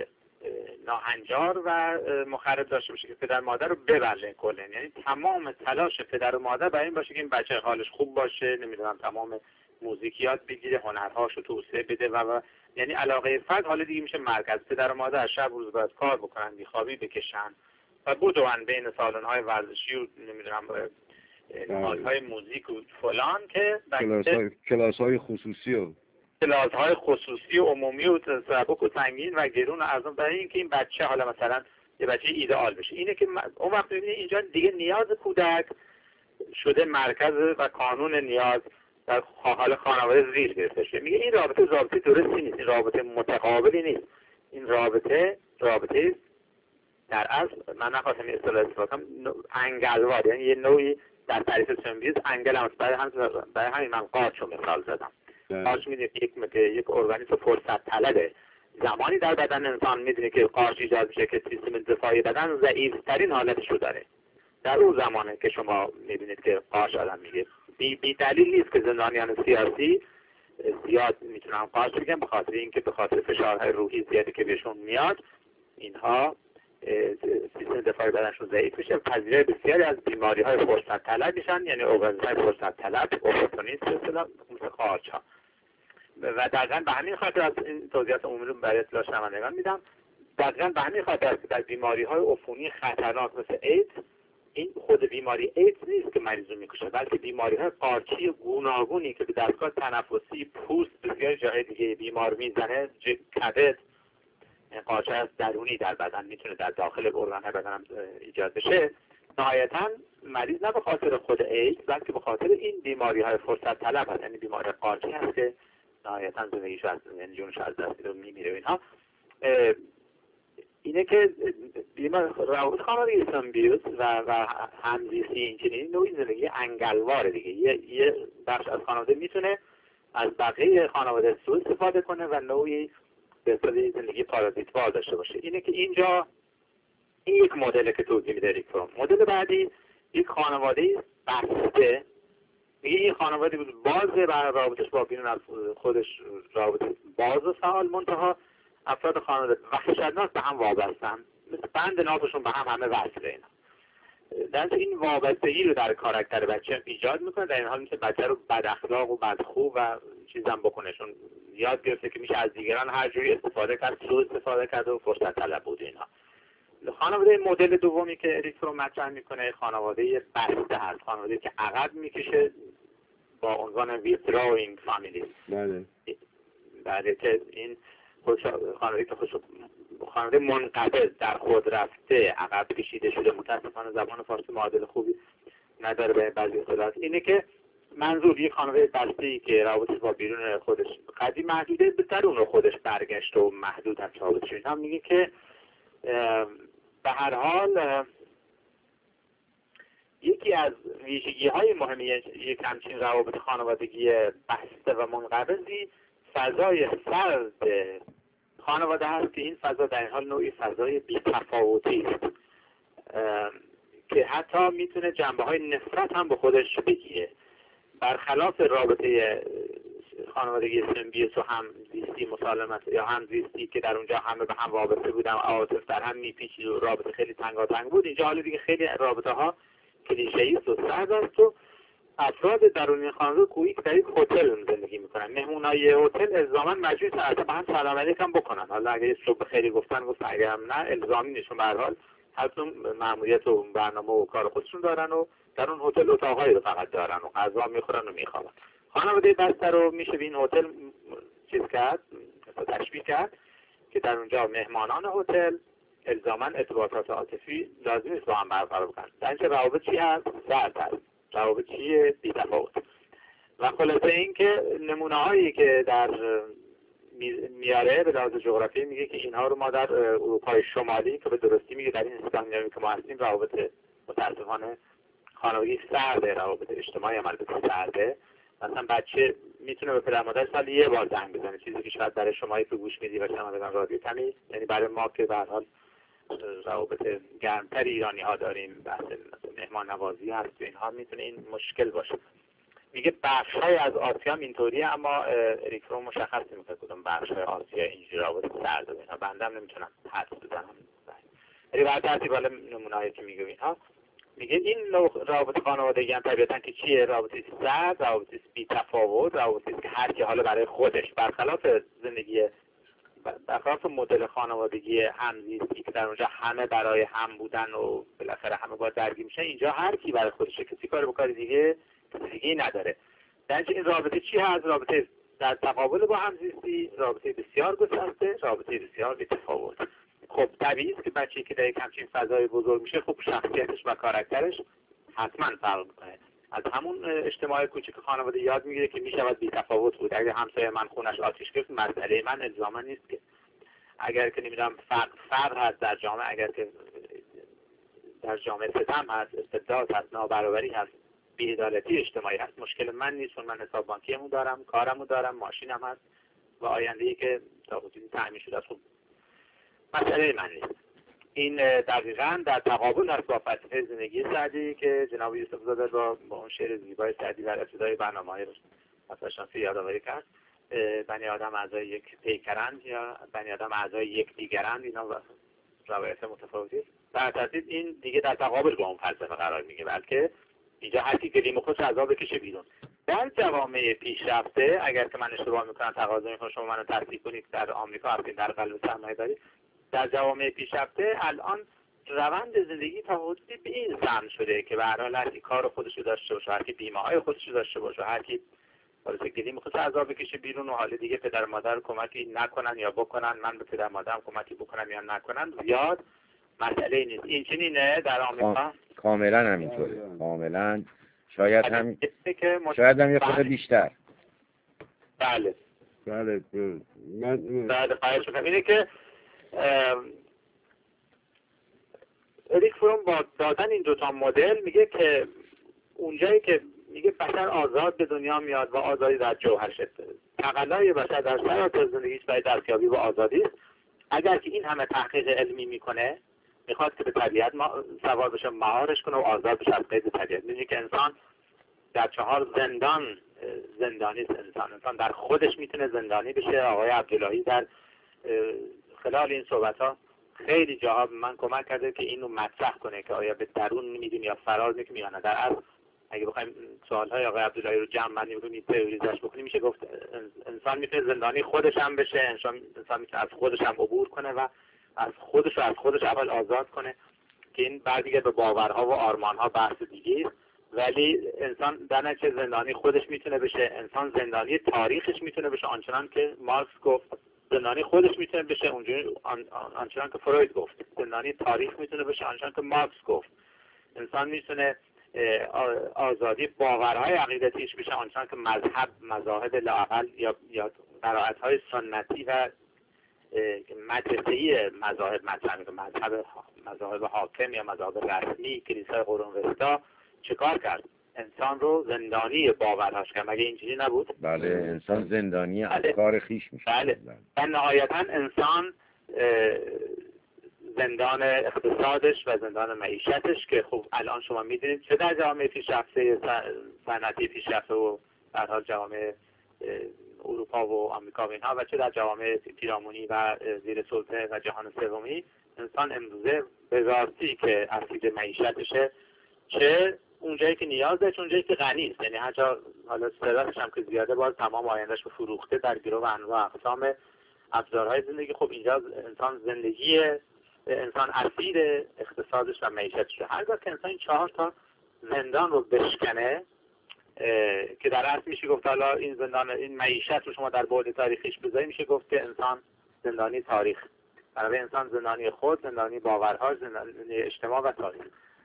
ناهنجار و مخرب داشته باشه که پدر مادر رو ببره کلا. یعنی تمام تلاش پدر و مادر برای این باشه که این بچه حالش خوب باشه، نمیدونم تمام موزیک یاد بگیره، هنرهاشو توسعه بده و, و یعنی علاقه فرد حالا دیگه میشه مرکز. پدر و مادر شب روز باید کار بکنن، بیخوابی بکشن و بدون بین سالن‌های ورزشی و نمیدونم نهادهای موزیک و فلان که
کلاس‌های کلاس‌های خصوصی و
کلاس‌های خصوصی و عمومی و سبک و سنگین و گرون و ارزان، برای اینکه این بچه حالا مثلا یه بچه ایدئال بشه. اینه که اون وقت ببینید اینجا دیگه نیاز کودک شده مرکز و کانون نیاز در حال خانواده زیر گرفته شده. میگه این رابطه رابطه درستی نیست، این رابطه متقابلی نیست، این رابطه رابطه در اصل من نخواستم این اصطلاح استفاده کنم انگلوار، یعنی یه نوعی در تعریف سمبیوز انگل هم برای هم برای همین من قارچ رو مثال زدم. قارچ میدونه یک یک ارگانیسم فرصت طلبه. زمانی در بدن انسان میدونه که قارچ ایجاد میشه که سیستم دفاعی بدن ضعیف‌ترین حالتش رو داره. در اون زمانه که شما میبینید که قارچ آدم میگه. بی, بی دلیل نیست که زندانیان سیاسی زیاد میتونن قارچ بگن، به خاطر اینکه به خاطر فشارهای روحی زیادی که بهشون میاد اینها سیستم دفاعی بدنشون ضعیف میشه، پذیرای بسیاری از بیماری‌های فرصت طلب میشن، یعنی ارگانیسم‌های فرصت طلب اپورتونیست اصطلاح مثل قارچ‌ها. و دقیقاً به همین خاطر از این توضیحات عمومی رو برای اطلاع شنوندگان میدم. دقیقاً به همین خاطر است که در بیماری‌های عفونی خطرناک مثل ایدز، این خود بیماری ایدز نیست که مریض رو میکشه، بلکه بیماری‌های قارچی گوناگونی که به دستگاه تنفسی، پوست، بسیاری جاهای دیگه بیمار میزنه، کبد، قارچ از درونی در بدن میتونه در داخل ارگان‌های بدن ایجاد بشه. نهایتاً مریض نه به خاطر خود ایدز بلکه به خاطر این بیماری‌های فرصت طلب هست، یعنی بیماری قارچی هست که نهایتاً زندگیش از یعنی جونش از دست میده و میمیره. اینها اینه که روابط خانواده سمبیوز و و همزیستی اینچنین نوعی زندگی انگلواره دیگه. یه یه بخش از خانواده میتونه از بقیه خانواده سوء استفاده کنه و نوعی به اصطلاح زندگی پارازیتوار داشته باشه. اینه که اینجا این یک مدل که توضیح میده ریک فروم. مدل بعدی یک خانواده بسته، میگه این خانواده بود بازه و رابطش با بیرون از خودش رابطه باز و فعال، منتها افراد خانواده وحشتناک به هم وابستن، مثل بند نافشون به هم همه وصله. اینا در این وابستگی رو در کاراکتر بچه ایجاد میکنه، در این حال میشه بچه رو بد اخلاق و بدخو و چیزام بکنه، چون یاد گرفته که میشه از دیگران هر جوری استفاده کرد، سوء استفاده کرد و فرصت طلب بود. اینا خانواده مدل دومی که اریک فروم مطرح میکنه خانواده بسته هست، خانواده که عقب میکشه با عنوان withdrawing family.
بله.
بله که این خانواده که خانواده منقبض در خود رفته عقب کشیده شده، متاسفانه زبان فارسی معادل خوبی نداره به بعضی اصطلاحات. اینه که منظور یک خانواده بسته‌ای که رابطه با بیرون خودش قدیم محدوده به درون خودش برگشت و محدود هم رابطه شد. هم میگه که به هر حال یکی از ویژگی‌های مهمی یک همچین روابط خانوادگی بسته و منقبضی فضای سرد خانواده هست که این فضا در این حال نوعی فضای بی‌تفاوتی است که حتی میتونه جنبه های نفرت هم به خودش بگیره. برخلاف رابطه خانوادگی سمبیوس و همزیستی مسالمت یا همزیستی که در اونجا همه به هم وابسته بودن و عواطف در هم میپیچید و رابطه خیلی تنگاتنگ بود، اینجا حالا دیگه خیلی رابطه ها کلیشه‌ای است و سرد است و افراد درون این خانواده گویی که در یک هتل زندگی میکنن. مهمونای هتل الزاما مجبور هستن به هم سلام علیکم بکنن. حالا اگه صبح خیلی گفتن گفت، اگه هم نه الزامی نیست. به هر حال هرتون مأموریت و برنامه و کار خودشون دارن و در اون هتل اتاقایی رو فقط دارن و غذا میخورن و میخوابن. خانواده بستر رو میشه به این هتل چیز کرد، تشبیه کرد که در اونجا مهمانان هتل الزاما ارتباطات عاطفی لازم نیست با هم برقرار کنن. در اینجا روابط چی هست؟ سرد هست. روابط چیه؟ بی‌تفاوت. و خلاصه این که نمونه هایی که در میاره به لحاظ جغرافی میگه که اینها رو ما در اروپای شمالی که به درستی میگه در این اسکاندیناوی که ما هستیم روابط متاسفانه خانوادگی سرده، روابط اجتماعی هم البته سرده. مثلا بچه میتونه به پدر مادر سال یه بار زنگ بزنه، چیزی که شاید برای شمایی که گوش میدی و شنوندگان رادیو کمی، یعنی برای ما که به هر حال روابط گرمتر ایرانی ها داریم، بحث مهمان نوازی هست و اینها، میتونه این مشکل باشه. میگه بخش های از آسیا هم اینطوریه، اما اریک فروم مشخص نمیکنه کدوم بخش های آسیا اینجوری رابطه سرد و اینها. بنده هم نمیتونم حدس بزنم. ولی بعد ترتیب حالا نمونه‌ای که میگه اینها، میگه این رابطه خانوادگی هم طبیعتا که چیه؟ رابطه سرد، رابطه بی‌تفاوت، رابطه که هر کی حالا برای خودش، برخلاف زندگی برخلاف مدل خانوادگی همزیستی که در اونجا همه برای هم بودن و بالاخره همه با درگیر میشن، اینجا هر کی برای خودشه، کسی کار به کار دیگه دیگه نداره. در این رابطه چی هست؟ رابطه در تقابل با همزیستی، رابطه بسیار گسترده، رابطه بسیار بی‌تفاوت. خب طبیعی است که بچه‌ای که در یک همچین فضای بزرگ میشه، خب شخصیتش و کاراکترش حتما فرق میکنه. از همون اجتماع کوچیک خانواده یاد میگیره که میشود بی‌تفاوت بود. اگر همسایه من خونش آتیش گرفت، مسئله من الزاما نیست که. اگر که نمیدونم فقر فقر هست در جامعه، اگر که در جامعه ستم هست، استبداد هست، نابرابری هست، بی‌عدالتی اجتماعی هست، مشکل من نیست. من حساب بانکیمو دارم، کارمو دارم، ماشینم هست و آینده‌ای که تا حدودی تأمین شده است، خب مسئله من نیست. این دقیقاً در تقابل هست با فلسفه زندگی سعدی که جناب یوسف زاده با با اون شعر زیبای سعدی در ابتدای برنامه‌های فلسفه یادآوری کرد. بنی آدم اعضای یک پیکرند یا بنی آدم اعضای یک دیگرند، اینا روایت متفاوتی است. در ترتیب این دیگه در تقابل با اون فلسفه قرار میگیره، بلکه اینجا هر کی گلیم خودش عذاب بکشه بیرون. در جوامع پیشرفته، اگر که من اشتباه میکنم تقاضا میکنم شما منو تصحیح کنید، در آمریکا هستید، در قلب سرمایه‌داری، در جوامع پیشرفته الان روند زندگی تا حدودی به این سمت شده که به هر حال هر کی کار خودش رو داشته باشه، هر کی بیمه‌های خودش رو داشته باشه، هر کی واسه گلیم خودش عذاب بکشه بیرون و حالا دیگه پدر مادر کمکی نکنن یا بکنن، من به پدر مادرم کمکی بکنم یا نکنن، زیاد مسئله نیست. این چنینه در آمریکا
کاملا همینطوره، کاملا. شاید هم شاید هم یه خود بیشتر.
بله
بله من
بله خواهش می‌کنم. اینه که اریک فروم با دادن این دوتا مدل میگه که اونجایی که میگه بشر آزاد به دنیا میاد و آزادی در جوهرش است، تقلای بشر در سراسر زندگیش برای دستیابی به آزادی است. اگر که این همه تحقیق علمی میکنه، میخواد که به طبیعت ما سوار بشه، مهارش کنه و آزاد بشه از قید طبیعت. میگه که انسان در چهار زندان زندانی است. انسان انسان در خودش میتونه زندانی بشه. آقای عبداللهی در خلال این صحبت ها خیلی جاها من کمک کرده که اینو مطرح کنه که آیا به درون میدیم یا فرار میکنیم یا نه. در اصل اگه بخوایم سوالهای آقای عبداللهی رو جمع بندی کنیم، تئوریزش بکنیم، میشه گفت انسان میتونه زندانی خودش هم بشه، انسان انسان میتونه از خودش هم عبور کنه و از خودش رو از خودش اول آزاد کنه، که این بعد دیگه به باورها و آرمانها بحث دیگه است. ولی انسان در نتیجه زندانی خودش میتونه بشه. انسان زندانی تاریخش میتونه بشه، آنچنان که مارکس گفت. زندانی خودش میتونه بشه اونجوری آن، آنچنان که فروید گفت. زندانی تاریخ میتونه بشه آنچنان که مارکس گفت. انسان میتونه آزادی باورهای عقیدتیش بشه آنچنان که مذهب، مذاهب لااقل یا یا قرائت‌های سنتی و مدرسه‌ای مذاهب مطرح میکنه. مذهب مذاهب حاکم یا مذاهب رسمی، کلیسای قرون وسطا چه کار کرد؟ انسان رو زندانی باورهاش کرد. مگه اینجوری نبود؟
بله، انسان زندانی افکار خیش میشه.
بله. و نهایتا انسان زندان اقتصادش و زندان معیشتش که خب الان شما میدونید چه در جامعه پیشرفته صنعتی پیشرفته و در حال جامعه اروپا و آمریکا و اینها و چه در جامعه پیرامونی و زیر سلطه و جهان سومی، انسان امروزه به راستی که اسیر معیشتشه، چه اونجایی که نیازه چه اونجایی که غنی است. یعنی هر جا حالا ثروتش هم که زیاده باز تمام آیندهش به فروخته در گرو و انواع اقسام ابزارهای زندگی. خب اینجا انسان زندگی انسان اسیر اقتصادش و معیشتش. هرگاه که انسان چهار تا زندان رو بشکنه که در اصل میشه گفت حالا این زندان این معیشت رو شما در بعد تاریخیش بذاری، میشه گفت که انسان زندانی تاریخ، برای انسان زندانی خود، زندانی باورها، زندانی اجتماع و تاریخ.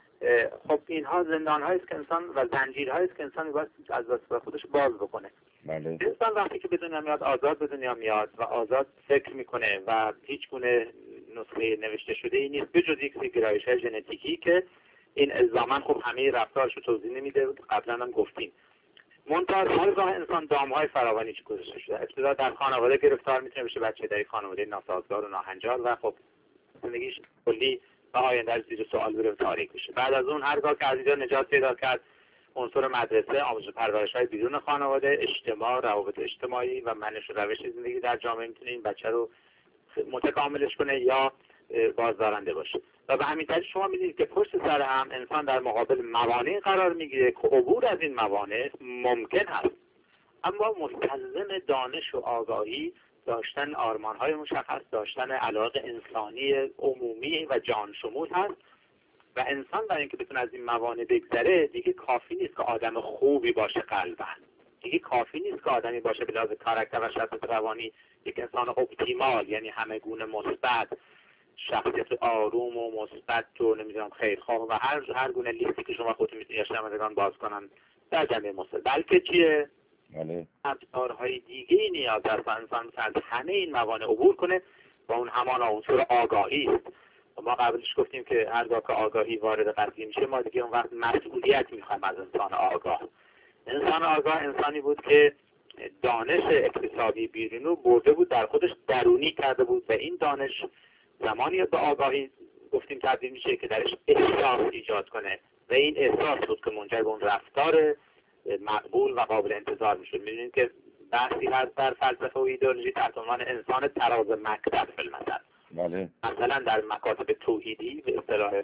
خب اینها زندان‌هایی است که انسان و زنجیرهایی است که انسان باید از دست خودش باز بکنه.
بله.
انسان وقتی که به دنیا میاد آزاد به دنیا میاد و آزاد فکر میکنه و هیچ گونه نسخه نوشته شده ای نیست بجز یک سری گرایش‌های ژنتیکی که این الزاما خب همه رفتارش رو توضیح نمیده، قبلا هم گفتیم. منتها هرگاه انسان دام‌های فراوانی چه گذاشته شده، ابتدا در خانواده گرفتار میتونه بشه، بچه در خانواده ناسازگار و ناهنجار و خب زندگیش کلی و آینده زیر سوال بره و تاریک بشه. بعد از اون هرگاه که از اینجا نجات پیدا کرد، عنصر مدرسه، آموزش و پرورش‌های بیرون خانواده، اجتماع، روابط اجتماعی و منش و روش زندگی در جامعه میتونه این بچه رو متکاملش کنه یا بازدارنده باشه. و به همین ترتیب شما می‌بینید که پشت سر هم انسان در مقابل موانع قرار میگیره که عبور از این موانع ممکن هست، اما مستلزم دانش و آگاهی، داشتن آرمان‌های مشخص، داشتن علاقه انسانی عمومی و جان شمول هست. و انسان برای اینکه بتونه از این موانع بگذره دیگه کافی نیست که آدم خوبی باشه قلباً، دیگه کافی نیست که آدمی باشه به لحاظ کاراکتر و شخصیت روانی یک انسان اپتیمال، یعنی همه گونه مثبت، شخصیت آروم و مثبت و نمیدونم خیرخواه و هر هر گونه لیستی که شما خودتون میتونید یا شنوندگان باز کنن در جنبه مثبت، بلکه چیه؟
بله.
ابزارهای دیگه نیاز هست انسان از همه این موانع عبور کنه و اون همان عنصر آگاهی است. ما قبلش گفتیم که هرگاه که آگاهی وارد قضیه میشه ما دیگه اون وقت مسئولیت میخوایم از انسان آگاه. انسان آگاه انسانی بود که دانش اکتسابی بیرونو برده بود، در خودش درونی کرده بود و این دانش زمانی به آگاهی گفتیم تبدیل میشه که درش احساس ایجاد کنه و این احساس بود که منجر به اون رفتار مقبول و قابل انتظار میشد. میدونید که بحثی هست در فلسفه و ایدئولوژی تحت عنوان انسان تراز مکتب فیلمثل.
بله.
مثلا در مکاتب توحیدی به اصطلاح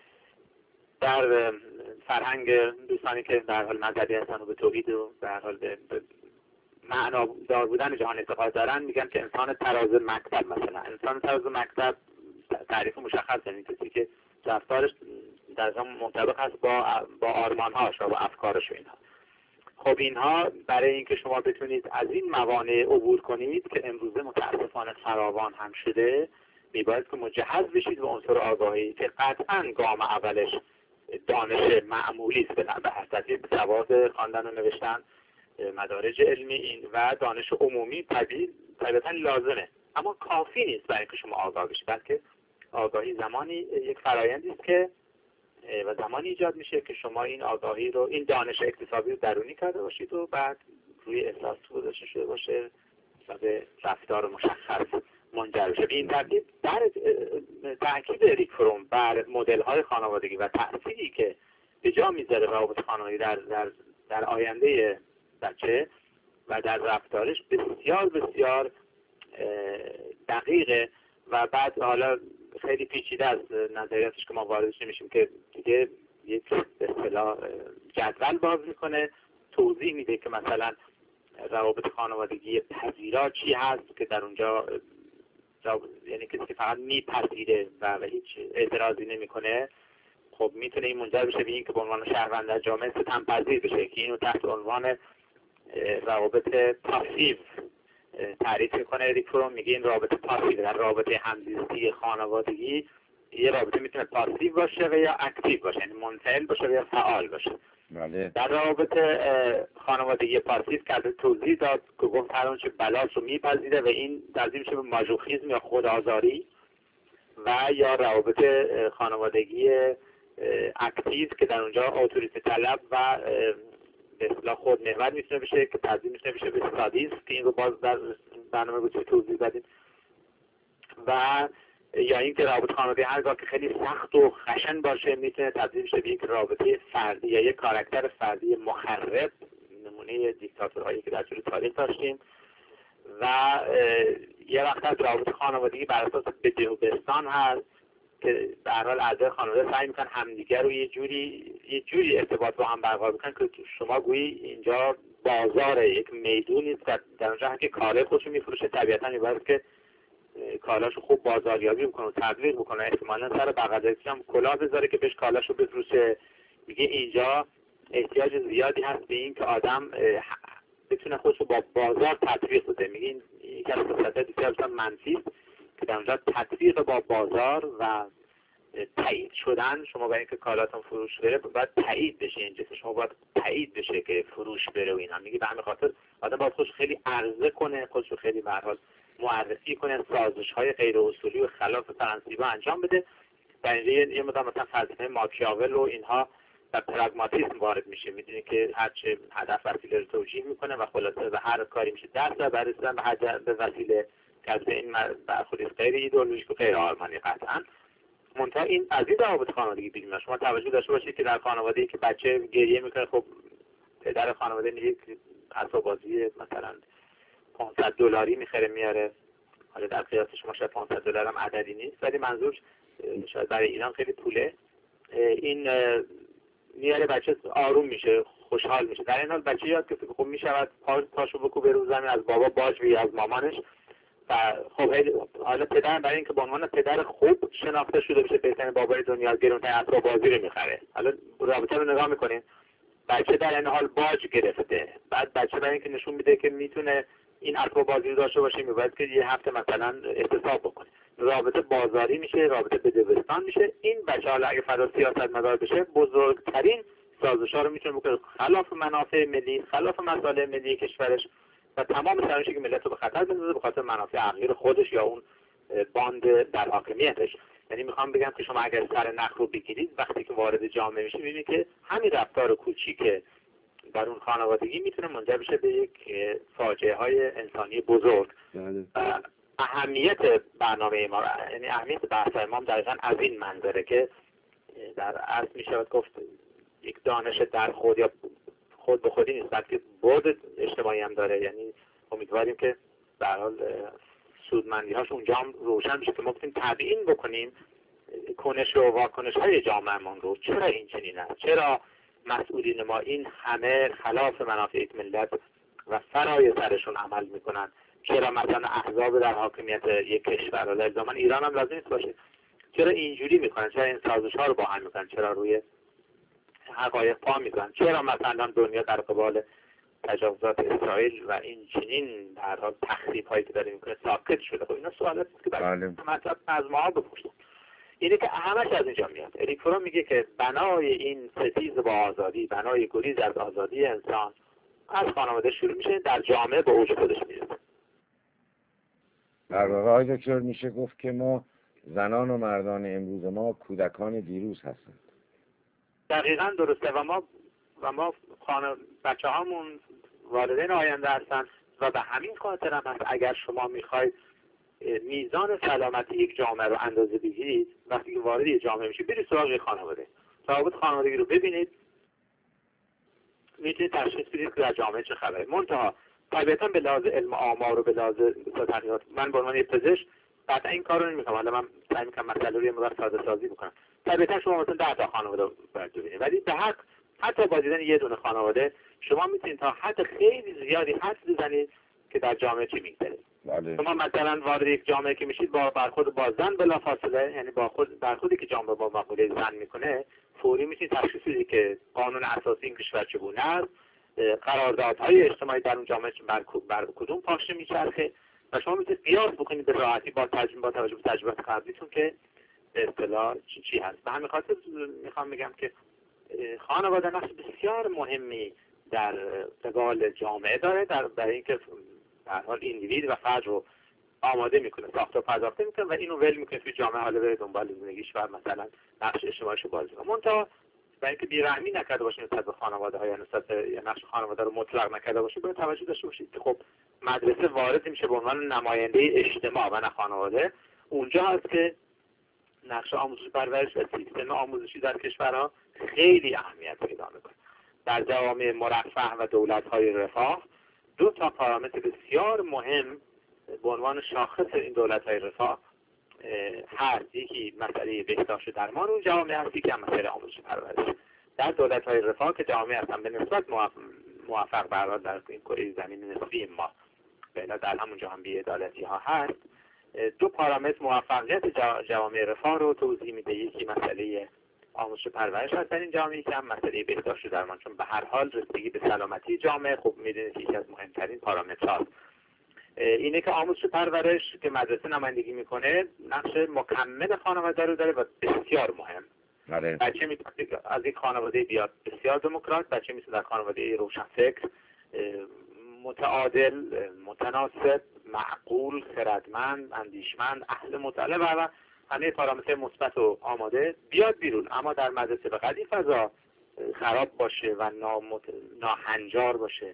در فرهنگ دوستانی که در حال نظری هستن و به توحید و در حال به معنا دار بودن جهان اعتقاد دارن میگن که انسان تراز مکتب، مثلا انسان تراز مکتب تعریف مشخص، یعنی کسی که رفتارش در هم مطابق هست با با آرمانهاش و با افکارش و اینها. خب اینها برای اینکه شما بتونید از این موانع عبور کنید که امروزه متاسفانه فراوان هم شده، میباید که مجهز بشید به عنصر آگاهی که قطعا گام اولش دانش معمولی است، به حسب سواد خواندن و نوشتن، مدارج علمی این و دانش عمومی طبیعی طبیعتا لازمه، اما کافی نیست برای اینکه شما آگاه بشید، بلکه آگاهی زمانی یک فرایندی است که و زمانی ایجاد میشه که شما این آگاهی رو، این دانش اکتسابی رو درونی کرده باشید و بعد روی احساس گذاشته شده باشه و به رفتار مشخص منجر بشه. به این ترتیب در تاکید اریک فروم بر مدل های خانوادگی و تأثیری که به جا میذاره روابط خانوادگی در در در آینده بچه و در رفتارش بسیار بسیار دقیقه و بعد حالا خیلی پیچیده از نظریاتش که ما واردش نمیشیم که دیگه یک به اصطلاح جدول باز میکنه، توضیح میده که مثلا روابط خانوادگی پذیرا چی هست که در اونجا یعنی کسی که فقط میپذیره و, و هیچ اعتراضی نمیکنه، خب میتونه این منجر بشه به این که به عنوان شهروند در جامعه ستم‌پذیر بشه که اینو تحت عنوان روابط پاسیو تعریف میکنه اریک فروم. میگه این رابطه پاسیو در رابطه همزیستی خانوادگی یه رابطه میتونه پاسیو باشه و یا اکتیو باشه، یعنی منفعل باشه و یا فعال باشه.
بله.
در رابطه خانوادگی پاسیو کرده توضیح داد که گفت هر اونچه بلاش رو میپذیره و این تبدیل میشه به ماژوخیسم یا خودآزاری، و یا روابط خانوادگی اکتیو که در اونجا اتوریته طلب و به اصطلاح خود محور میتونه بشه که تبدیل میتونه بشه به استادیز که این رو باز در برنامه بود توضیح دادیم، و یا اینکه رابطه خانواده هرگاه که خیلی سخت و خشن باشه میتونه تبدیل بشه به یک رابطه فردی یا یک کاراکتر فردی مخرب، نمونه دیکتاتورهایی که در طول تاریخ داشتیم. و یه وقت از رابطه خانوادگی بر اساس بده و بستان هست که به هر حال اعضای خانواده سعی میکنن همدیگر رو یه جوری یه جوری ارتباط با هم برقرار بکنن که شما گویی اینجا بازاره، یک میدونی است در اونجا هم که کالای خودشو میفروشه، طبیعتا میباید که کالاشو خوب بازاریابی بکنه و تبلیغ بکنه، احتمالاً سر بغدادی هم کلاه بذاره که بهش کالاشو بفروشه. میگه اینجا احتیاج زیادی هست به این که آدم بتونه خودشو با بازار تطبیق بده. میگه این یکی از خصوصیات بسیار منفی است که در اونجا تطبیق با بازار و تایید شدن، شما برای اینکه کالاتون فروش بره باید تایید بشه، این جنس شما باید تایید بشه که فروش بره و اینا. میگه به همین خاطر آدم باید خودش خیلی عرضه کنه، خودش خیلی به هر حال معرفی کنه، سازش‌های غیر اصولی و خلاف فرانسیبا انجام بده. در اینجا یه مدام مثلا فلسفه ماکیاول و اینها و پراگماتیسم وارد میشه. میدونی که هر چه هدف وسیله رو توجیه میکنه و خلاصه به هر کاری میشه دست برسیدن به هر به وسیله که این برخوردی غیر ایدئولوژیک و غیر آرمانی قطعا. منتها این از این روابط خانوادگی بیرون شما توجه داشته باشید که در خانواده‌ای که بچه گریه میکنه، خب پدر خانواده میگه که اسباب بازی مثلا پانصد دلاری میخره میاره. حالا در قیاس شما شاید پانصد دلار هم عددی نیست، ولی منظور شاید برای ایران خیلی پوله. این میاره بچه آروم میشه، خوشحال میشه. در این حال بچه یاد که خب میشود پاشو بکوبه رو زمین، از بابا باج بگیره از مامانش. و خب حالا پدر برای اینکه به عنوان پدر خوب شناخته شده بشه بهترین بابای دنیا گرونترین اسباب بازی رو میخره. حالا رابطه رو نگاه میکنین، بچه در این حال باج گرفته، بعد بچه برای اینکه نشون میده که میتونه این اسباب بازی رو داشته باشه میباید که یه هفته مثلا احتساب بکنه. رابطه بازاری میشه، رابطه بدبستان میشه. این بچه حالا اگه فردا سیاست مدار بشه بزرگترین سازش‌ها رو میتونه بکنه خلاف منافع ملی، خلاف مصالح ملی کشورش و تمام سرنوشتی که ملت رو به خطر بندازه به خاطر منافع عقیر خودش یا اون باند در حاکمیتش. یعنی میخوام بگم که شما اگر سر نخ رو بگیرید وقتی که وارد جامعه میشید میبینید که همین رفتار کوچیک در اون خانوادگی میتونه منجر بشه به یک فاجعه های انسانی بزرگ. و اهمیت برنامه ما، یعنی اهمیت بحث امام دقیقاً از این منظره که در اصل میشود گفت یک دانش در خود یا خود به خودی نیست، بلکه بعد اجتماعی هم داره. یعنی امیدواریم که به هر حال سودمندی هاش اونجا هم روشن بشه که ما بتونیم تبیین بکنیم کنش و واکنش های جامعه‌مون رو. چرا این چنین است؟ چرا مسئولین ما این همه خلاف منافع یک ملت و فرای سرشون عمل میکنن؟ چرا مثلا احزاب در حاکمیت یک کشور و در زمان ایران هم لازم نیست باشه، چرا اینجوری میکنن؟ چرا این سازش ها رو با هم میکنن؟ چرا روی حقایق پا میکنن؟ چرا مثلا دنیا در قبال تجاوزات اسرائیل و این چنین در حال تخریب هایی که داره میکنه ساکت شده؟ خب اینا سوالاتی است که باید مطلب از ما بپرسن. اینه که همش از اینجا میاد. اریک فروم میگه که بنای این ستیز با آزادی، بنای گریز از آزادی انسان از خانواده شروع میشه، در جامعه به اوج خودش میرسه.
در واقع آقای دکتر میشه گفت که ما زنان و مردان امروز ما کودکان دیروز هستند.
دقیقاً درسته. و ما و ما خانه بچه هامون والدین آینده هستن و به همین خاطر هم هست اگر شما میخواید میزان سلامتی یک جامعه رو اندازه بگیرید، وقتی که وارد یک جامعه میشید برید سراغ خانواده، روابط خانوادگی رو ببینید، میتونید تشخیص بدید که در جامعه چه خبره. منتها طبیعتا به لحاظ علم آمار و به لحاظ تحقیقات من به عنوان یک پزشک قطعا این کارو نمیکنم. حالا من سعی میکنم مسئله رو یه مقدار ساده سازی بکنم. طبیعتا شما مثلا ده تا خانواده باید ببینید، ولی به حق حتی با دیدن یه دونه خانواده شما میتونید تا حد خیلی زیادی حد بزنید که در جامعه چی میگذره. شما مثلا وارد یک جامعه که میشید با برخورد با زن بلافاصله، یعنی با خود برخوردی که جامعه با مقوله زن میکنه، فوری میتونید تشخیص بدید که قانون اساسی این کشور چگونه است، قراردادهای اجتماعی در اون جامعه بر, بر کدوم پاشنه میچرخه و شما میتونید قیاس بکنید به راحتی با تجربه با توجه به تجربه قبلیتون که به اصطلاح چی, چی هست. به همین خاطر میخوام بگم که خانواده نقش بسیار مهمی در قبال جامعه داره، در برای اینکه در حال ایندیوید و فرد رو آماده میکنه، ساخت و پرداخته میکنه و اینو ول میکنه توی جامعه، حالا بره دنبال زندگیش و مثلا نقش اجتماعیشو بازی کنه. منتها برای اینکه بی‌رحمی نکرده باشه نسبت به خانواده‌ها یا نسبت یا نقش خانواده رو مطلق نکرده باشه، باید توجه داشته باشید که خب مدرسه وارد میشه به عنوان نماینده اجتماع و نه خانواده. اونجا هست که نقش آموزش پرورش و سیستم آموزشی در کشورها خیلی اهمیت پیدا میکنه. در جوامع مرفه و دولت‌های رفاه دو تا پارامتر بسیار مهم به عنوان شاخص این دولت‌های رفاه هست. یکی مسئله بهداشت و درمان اون جامعه هست، یکی هم مسئله آموزش پرورش. در دولت‌های رفاه که جامعه هستن به نسبت موفق برقرار در این کره زمین نصفی ما، بلا در همونجا هم بی‌عدالتی ها هست، دو پارامتر موفقیت جوامع رفاه رو توضیح میده. یکی مسئله آموزش پرورش هست در این جامعه، که هم مسئله بهداشت و درمان، چون به هر حال رسیدگی به سلامتی جامعه خب میدونید یکی از مهمترین پارامترهاست. اینه که آموزش پرورش که مدرسه نمایندگی میکنه نقش مکمل خانواده رو داره و بسیار مهم.
بله.
بچه میتونه از یک خانواده بیاد بسیار دموکرات، بچه میتونه در خانواده روشنفکر، متعادل، متناسب، معقول، خردمند، اندیشمند، اهل مطالعه و همه پارامتر مثبت و آماده بیاد بیرون. اما در مدرسه به قدری فضا خراب باشه و ناهنجار باشه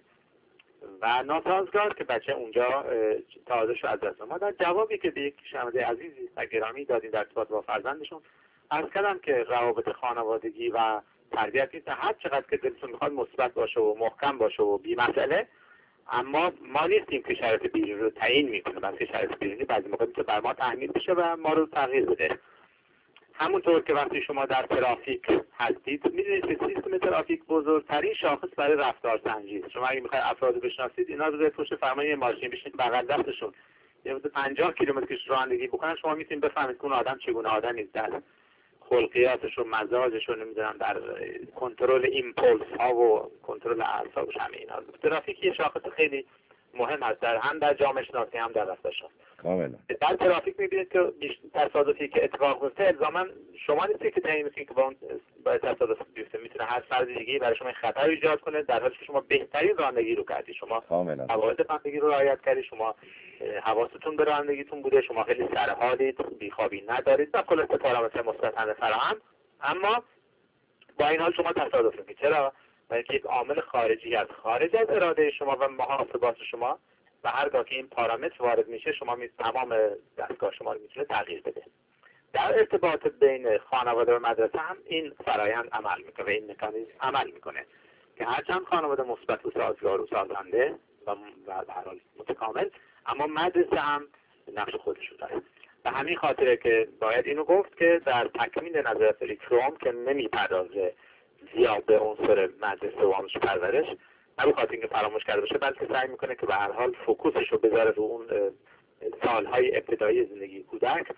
و ناسازگار که بچه اونجا تعادلش رو از دست ما. در جوابی که به یک شنونده عزیزی و گرامی دادیم در ارتباط با فرزندشون، عرض کردم که روابط خانوادگی و تربیت نیست هر چقدر که دلتون میخواد مثبت باشه و محکم باشه و بی مسئله، اما ما نیستیم که شرایط بیرونی رو تعیین میکنه، بلکه شرایط بیرونی بعضی موقع میتونه بر ما تحمیل بشه و ما رو تغییر بده. همونطور که وقتی شما در ترافیک هستید میدونید که سیستم ترافیک بزرگترین شاخص برای رفتار سنجی است. شما اگه میخواید افراد رو بشناسید، اینا رو روی پشت فرمان ماشین بشینید بغل دستشون یه حدود پنجاه کیلومتر که رانندگی بکنن، شما میتونید بفهمید که اون آدم چگونه آدمی است، در خلقیاتش و مزاجش و نمیدونم در کنترل ایمپولس ها و کنترل اعصابش، همه اینا. ترافیک یه شاخص خیلی مهم است در هم در جامعه شناسی هم در رفتار شناسی.
کاملا.
در ترافیک میبینید که تصادفی که اتفاق میفته الزاما شما نیستید که تعیین میکنید که با اون باید تصادف بیفته، میتونه هر فرد دیگه‌ای برای شما خطر ایجاد کنه، در حالی که شما بهترین رانندگی رو کردید، شما قواعد رانندگی رو رعایت کردید، شما حواستون به رانندگیتون بوده، شما خیلی سرحالید، بیخوابی ندارید و کل پارامتر مثبت همه فراهم، اما با این حال شما تصادف میکنید. چرا؟ برای اینکه یک عامل خارجی از خارج از اراده شما و محاسبات شما و هرگاه که این پارامتر وارد میشه، شما می تمام دستگاه شما رو میتونه تغییر بده. در ارتباط بین خانواده و مدرسه هم این فرایند عمل میکنه و این مکانیزم عمل میکنه که هرچند خانواده مثبت و سازگار و سازنده و به هر حال متکامل، اما مدرسه هم نقش خودش رو داره. به همین خاطره که باید اینو گفت که در تکمیل نظریه فریک فروم که نمیپردازه زیاد به عنصر مدرسه و آموزش پرورش، نه به خاطر اینکه فراموش کرده باشه، بلکه سعی میکنه که به هر حال فوکوسش رو بذاره رو اون سالهای ابتدایی زندگی کودک.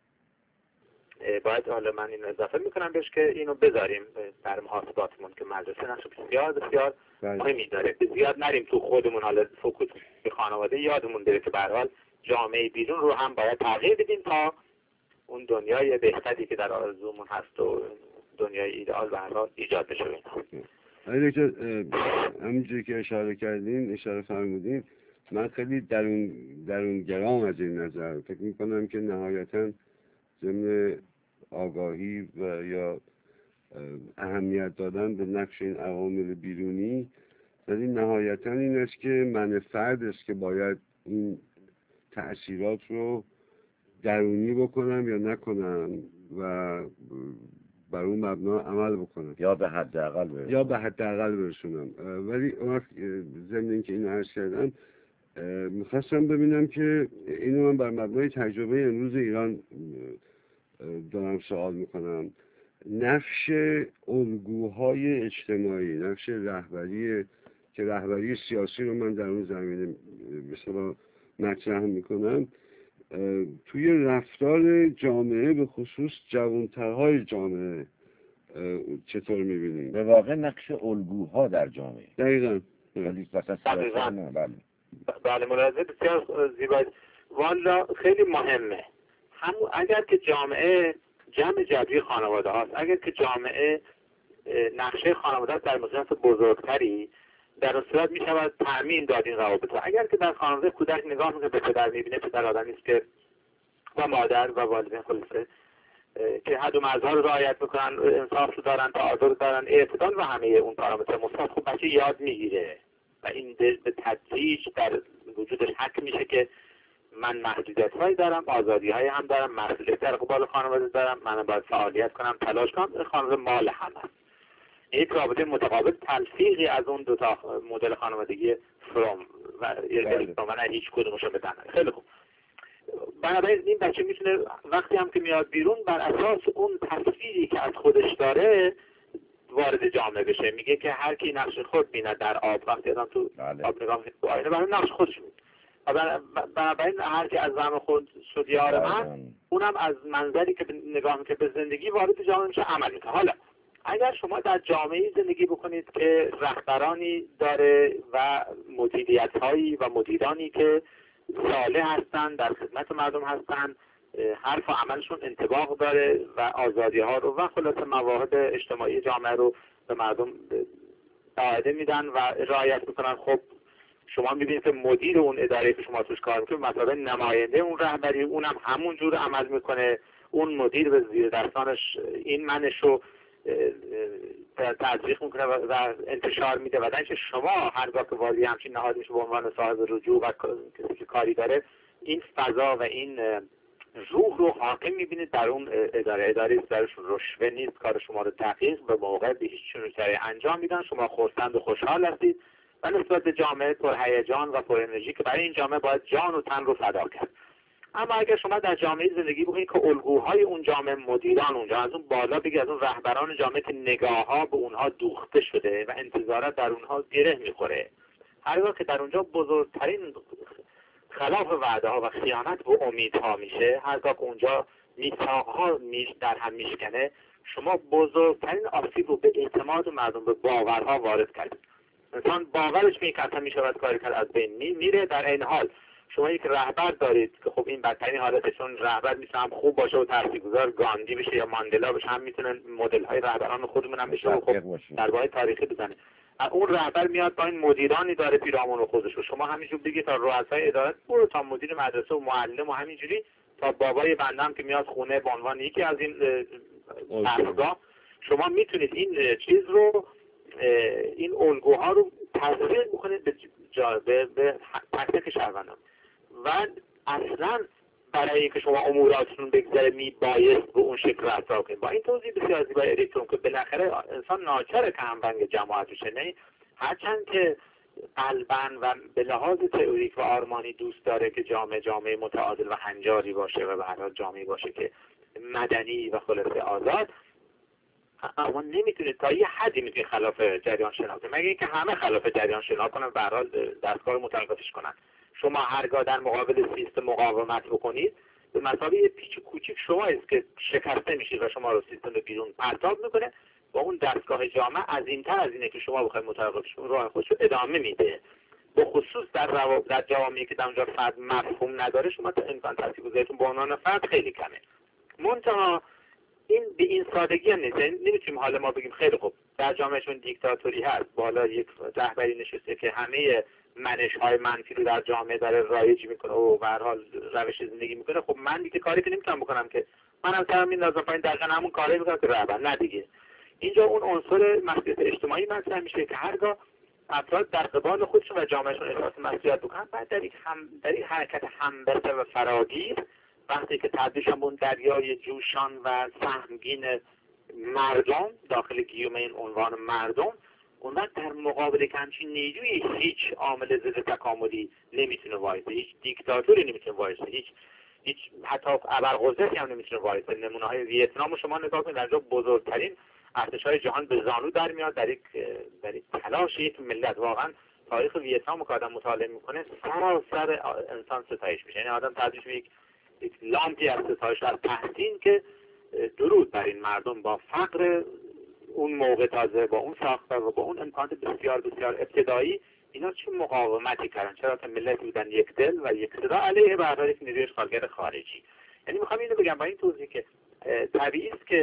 باید حالا من این اضافه میکنم بهش که اینو بذاریم در محاسباتمون که مدرسه نقش بسیار بسیار مهمی داره. زیاد نریم تو خودمون حالا فوکوس به خانواده، یادمون بره که به هر حال جامعه بیرون رو هم باید تغییر بدیم تا اون دنیای بهتری که در آرزومون هست و دنیای ایدئال به هر حال ایجاد بشه.
آقای دکتر، همونجوری که اشاره کردین، اشاره فرمودین، من خیلی درون درون گرام از این نظر فکر میکنم که نهایتاً ضمن آگاهی و یا اهمیت دادن به نقش این عوامل بیرونی، ولی نهایتاً این است که من فرد است که باید این تأثیرات رو درونی بکنم یا نکنم و بر اون مبنا عمل بکنم
یا به حداقل برسونم
یا به حداقل برسونم. ولی اون وقت ضمن اینکه اینو عرض کردم، میخواستم ببینم که اینو من بر مبنای تجربه امروز ایران دارم سوال میکنم. نقش الگوهای اجتماعی، نقش رهبری که رهبری سیاسی رو من در اون زمینه مثلا مطرح میکنم، توی رفتار جامعه به خصوص جوانترهای جامعه چطور میبینید؟
به واقع نقش الگوها در جامعه.
دقیقاً.
ولی مثلا سیاست نه. بله
بله ملاحظه بسیار زیبایی. والا خیلی مهمه. همون اگر که جامعه جمع جبری خانواده هاست، اگر که جامعه نقشه خانواده در مجموعات بزرگتری در اون صورت می شود تأمین داد این روابط. اگر که در خانواده کودک نگاه میکنه به پدر، میبینه پدر آدمی است که و مادر و والدین خلاصه که حد و مرزها رو رعایت میکنن، انصاف رو دارن، تعادل دارن، اعتدال و همه اون پارامتر مثبت، خب بچه یاد میگیره و این به تدریج در وجودش حک میشه که من محدودیت هایی دارم، آزادی هایی هم دارم، مسئولیت در قبال خانواده دارم، من باید فعالیت کنم، تلاش کنم. خانواده مال هم هست. یک رابطه متقابل، تلفیقی از اون دو تا مدل خانوادگی فروم و من هیچ کدومش رو بدن. خیلی خوب. بنابراین این بچه میتونه وقتی هم که میاد بیرون بر اساس اون تصویری که از خودش داره وارد جامعه بشه. میگه که هر کی نقش خود بیند در آب، وقتی آدم تو آب نگاه میکنه تو آینه برای نقش خودش بود. بنابراین هر کی از زعم خود شد یار من، اونم از منظری که نگاه میکنه به زندگی وارد جامعه میشه، عمل میکنه. حالا اگر شما در جامعه زندگی بکنید که رهبرانی داره و مدیریت‌هایی و مدیرانی که صالح هستن، در خدمت مردم هستن، حرف و عملشون انطباق داره و آزادی ها رو و خلاص مواهب اجتماعی جامعه رو به مردم قاعده میدن و رعایت میکنن، خب شما میبینید که مدیر اون اداره که شما توش کار میکنید مثلا نماینده اون رهبری اونم همون جور عمل میکنه. اون مدیر به زیر دستانش این منش رو تدریق میکنه و انتشار میده و درش شما هرگاه که واردی همچین نهادی به عنوان صاحب رجوع و کسی که کاری داره این فضا و این روح رو حاکم میبینید در اون اداره. اداره درش رشوه نیست، کار شما رو دقیق به موقع به هیچ چیزی انجام میدن، شما خرسند و خوشحال هستید و نسبت به جامعه پر هیجان و پر انرژی که برای این جامعه باید جان و تن رو فدا کرد. اما اگر شما در جامعه زندگی بکنید که الگوهای اون جامعه، مدیران اونجا از اون بالا بگید، از اون رهبران جامعه که نگاه‌ها به اونها دوخته شده و انتظارات در اونها گره میخوره، هرگاه که در اونجا بزرگترین خلاف وعده ها و خیانت به امیدها میشه، هرگاه که اونجا میثاق‌ها میش در هم میشکنه، شما بزرگترین آسیب رو به اعتماد مردم به باورها وارد کردید. انسان باورش به کسا میشود کاری کرد از بین می میره. در این حال شما یک رهبر دارید که خب این بدترین حالته، چون رهبر میتونه هم خوب باشه و تاثیرگذار گاندی بشه یا ماندلا بشه، هم میتونن مدل های رهبران خودمون هم بشه و خب درباره تاریخی بزنه. اون رهبر میاد با این مدیرانی داره پیرامون خودش و شما همینجور بگید تا رؤسای اداره برو تا مدیر مدرسه و معلم و همینجوری تا بابای بندم که میاد خونه به عنوان یکی از این طرحگاه، شما میتونید این چیز رو، این الگوها رو تطبیق بکنید به جالبه به تک تک شهروندان و اصلا برای اینکه شما اموراتتون بگذره میبایست به اون شکل رفتار کنید. با این توضیح بسیار زیبای الیکترون که بالاخره انسان ناچاره که همبنگ جماعت بشه، نه هرچند که قلباً و به لحاظ تئوریک و آرمانی دوست داره که جامعه جامعه متعادل و هنجاری باشه و به هر حال جامعه باشه که مدنی و خلاصه آزاد، اما نمیتونه تا یه حدی میتونه خلاف جریان شناخت، مگه اینکه همه خلاف جریان شناخت کنن به هر حال دستگاه متوقفش کنن. شما هرگاه در مقابل سیستم مقاومت بکنید به مثابه یه پیچ کوچیک شما است که شکسته میشید و شما رو سیستم رو بیرون پرتاب میکنه و اون دستگاه جامعه عظیم‌تر از اینه که شما بخواید متوقفش کنید راه خودش رو ادامه میده. به خصوص در رو... در جوامعی که در اونجا فرد مفهوم نداره، شما تا امکان تاثیرگذاریتون به عنوان فرد خیلی کمه. منتها این به این سادگی هم نیست. نمیتونیم حالا ما بگیم خیلی خوب در جامعهشون دیکتاتوری هست، بالا یک رهبری نشسته که همه منش های منفی رو در جامعه داره رایج میکنه و به هر حال روش زندگی میکنه، خب من دیگه کاری که نمیتونم بکنم که منم سرم میندازم پایین دقیقاً همون کاری میکنم که رهبر. نه دیگه اینجا اون عنصر مسئولیت اجتماعی مطرح میشه که هرگاه افراد در قبال خودشون و جامعهشون احساس مسئولیت بکنن، بعد در یک هم در یک حرکت همبسته و فراگیر، وقتی که تبدیل اون دریای جوشان و سهمگین مردم داخل گیومه این عنوان مردم، اون وقت در مقابل که همچین نیروی هیچ عامل ضد تکاملی نمیتونه وایسه، هیچ دیکتاتوری نمیتونه وایسه، هیچ هیچ حتی ابرقدرتی هم نمیتونه وایسه. نمونه های ویتنام شما نگاه کنید، در بزرگترین ارتش‌های جهان به زانو در میاد در یک در یک تلاش یک ملت. واقعا تاریخ ویتنام که آدم مطالعه میکنه سراسر انسان ستایش میشه، یعنی آدم تبدیل میشه یک یک لامپی از ستایش از تحسین که درود بر این مردم با فقر اون موقع تازه، با اون ساختار و با اون امکانات بسیار بسیار ابتدایی، اینا چه مقاومتی کردن، چرا که ملت بودن یک دل و یک صدا علیه به یک نیروی اشغالگر خارجی. یعنی میخوام اینو بگم با این توضیح که طبیعی است که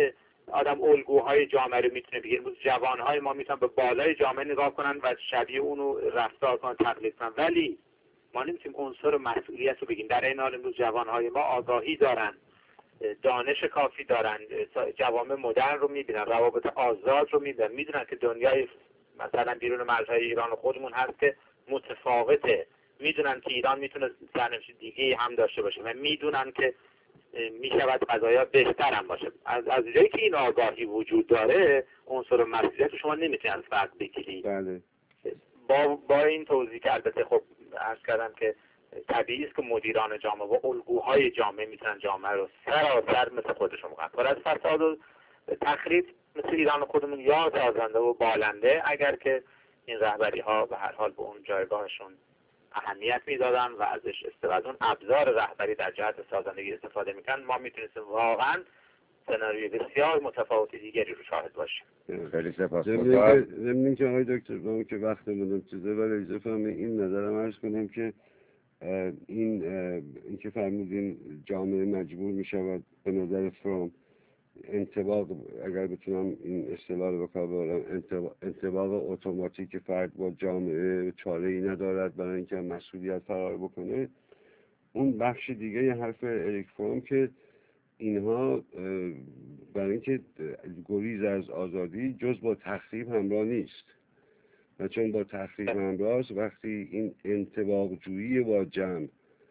آدم الگوهای جامعه رو میتونه بگیره. امروز جوانهای ما میتونن به بالای جامعه نگاه کنن و شبیه اونو رفتار کنن، تقلید کنن، ولی ما نمیتونیم عنصر مسئولیت رو بگیم. در این حال امروز جوانهای ما آگاهی دارن، دانش کافی دارن، جوامع مدرن رو میبینن، روابط آزاد رو میبینن، میدونن که دنیای مثلا بیرون مرزهای ایران و خودمون هست که متفاوته، میدونن که ایران میتونه سرنوشت دیگه هم داشته باشه و میدونن که میشود قضایا بهتر هم باشه. از از جایی که این آگاهی وجود داره، عنصر مسئولیت شما نمیتونید از فرد بگیرید.
بله.
با با این توضیح که البته خب عرض کردم که طبیعی است که مدیران جامعه و الگوهای جامعه میتونن جامعه رو سراسر مثل خودشون بکنن، پر از فساد و تخریب مثل ایران خودمون یا سازنده و بالنده، اگر که این رهبری ها به هر حال به اون جایگاهشون اهمیت میدادن و ازش استفاده اون ابزار رهبری در جهت سازندگی استفاده میکنن، ما میتونستیم واقعا سناریوی بسیار متفاوت دیگری رو شاهد باشیم.
خیلی سپاسگزارم.
ضمن که آقای دکتر با که وقتمون چیزه، ولی اجازه فرمایید این نظرم عرض کنم که این این که فرمودین جامعه مجبور میشود به نظر فرام انطباق، اگر بتونم این اصطلاح رو بکار ببرم، انطباق اتوماتیک فرد با جامعه چاره‌ای ندارد برای اینکه مسئولیت فرار بکنه. اون بخش دیگه یه حرف اریک فروم که اینها برای اینکه گریز از آزادی جز با تخریب همراه نیست و چون با تخریب همراه است، وقتی این انطباق جویی با جمع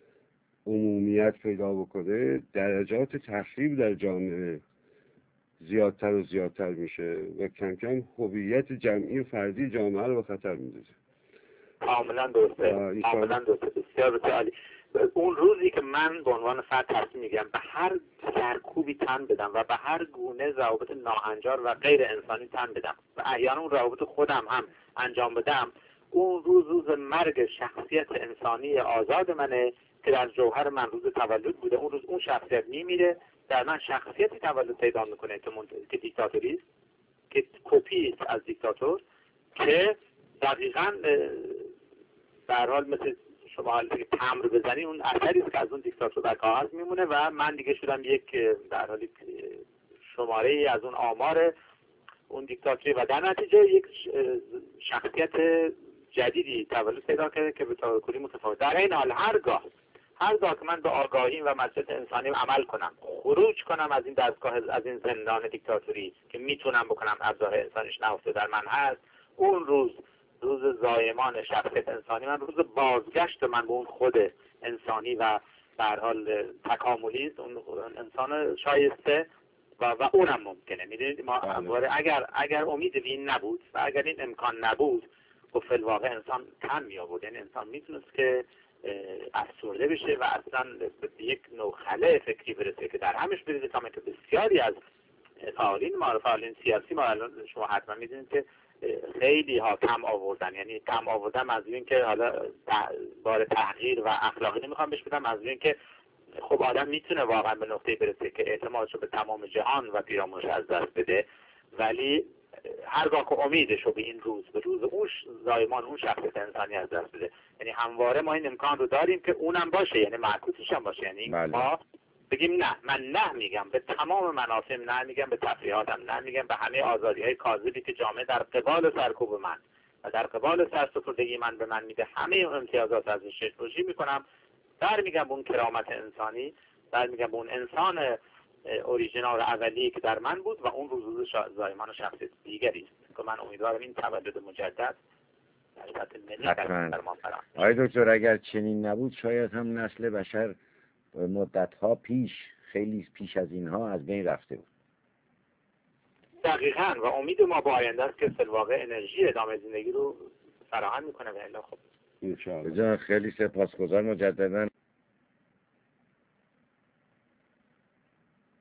عمومیت پیدا بکنه، درجات تخریب در جامعه زیادتر و زیادتر میشه و کم کم هویت جمعی و فردی جامعه رو به خطر میندازه.
کاملا درسته، کاملا درسته، بسیار بسیار. اون روزی که من به عنوان فرد تصمیم میگیرم به هر سرکوبی تن بدم و به هر گونه روابط ناهنجار و غیر انسانی تن بدم و احیانا اون روابط خودم هم انجام بدم، اون روز روز مرگ شخصیت انسانی آزاد منه که در جوهر من روز تولد بوده. اون روز اون شخصیت میمیره، در من شخصیتی تولد پیدا میکنه که منت... که دیکتاتوری است، که کپی است از دیکتاتور، که دقیقاً به هر حال مثل شما حالتی که تمر بزنی اون اثری است که از اون دیکتاتور در کاغذ میمونه و من دیگه شدم یک در حالی شماره ای از اون آمار اون دیکتاتوری و در نتیجه یک شخصیت جدیدی تولد پیدا کرده که به طور کلی متفاوت. در این حال هرگاه هرگاه که من به آگاهی و مسئولیت انسانی عمل کنم، خروج کنم از این دستگاه، از این زندان دیکتاتوری که میتونم بکنم، ابزار انسانیش نهفته در من هست، اون روز روز زایمان شخصیت انسانی من، روز بازگشت من به اون خود انسانی و به هر حال تکاملی است، اون انسان شایسته و, و اونم ممکنه. میدونید ما همواره اگر اگر امید به این نبود و اگر این امکان نبود، و فی الواقع انسان کم می آورد، یعنی انسان میتونست که افسرده بشه و اصلا به یک نوع خلأ فکری برسه که در همش بریزه، کما که بسیاری از فعالین ما، فعالین سیاسی ما الان شما حتما میدونید که خیلی ها کم آوردن. یعنی کم آوردن از این که حالا بار تحقیر و اخلاقی نمیخوام بهش بدم، از این که خب آدم میتونه واقعا به نقطه برسه که اعتمادشو به تمام جهان و پیرامونش از دست بده، ولی هرگاه که امیدشو به این روز، به روز اون زایمان اون شخصیت انسانی از دست بده، یعنی همواره ما این امکان رو داریم که اونم باشه، یعنی معکوسش هم باشه. یعنی
بله.
ما بگیم نه، من نه میگم به تمام منافع، نه میگم به تفریحاتم، نه میگم به همه آزادی های کاذبی که جامعه در قبال سرکوب من و در قبال سرسپردگی من به من میده، همه اون امتیازات ازش چشم‌پوشی میکنم. در میگم اون کرامت انسانی، در میگم اون انسان اوریجینال اولی که در من بود و اون روز زایمان شخصیت دیگری است که من امیدوارم این تولد مجدد در سطح ملی در ما فرام.
آقای دکتر اگر چنین نبود شاید هم نسل بشر مدت‌ها پیش، خیلی پیش از اینها از بین رفته بود.
دقیقاً، و امید ما با آینده است که فی الواقع انرژی ادامه زندگی رو فراهم میکنه و الا خب
انشاءالله.
خیلی سپاسگزار مجدداً.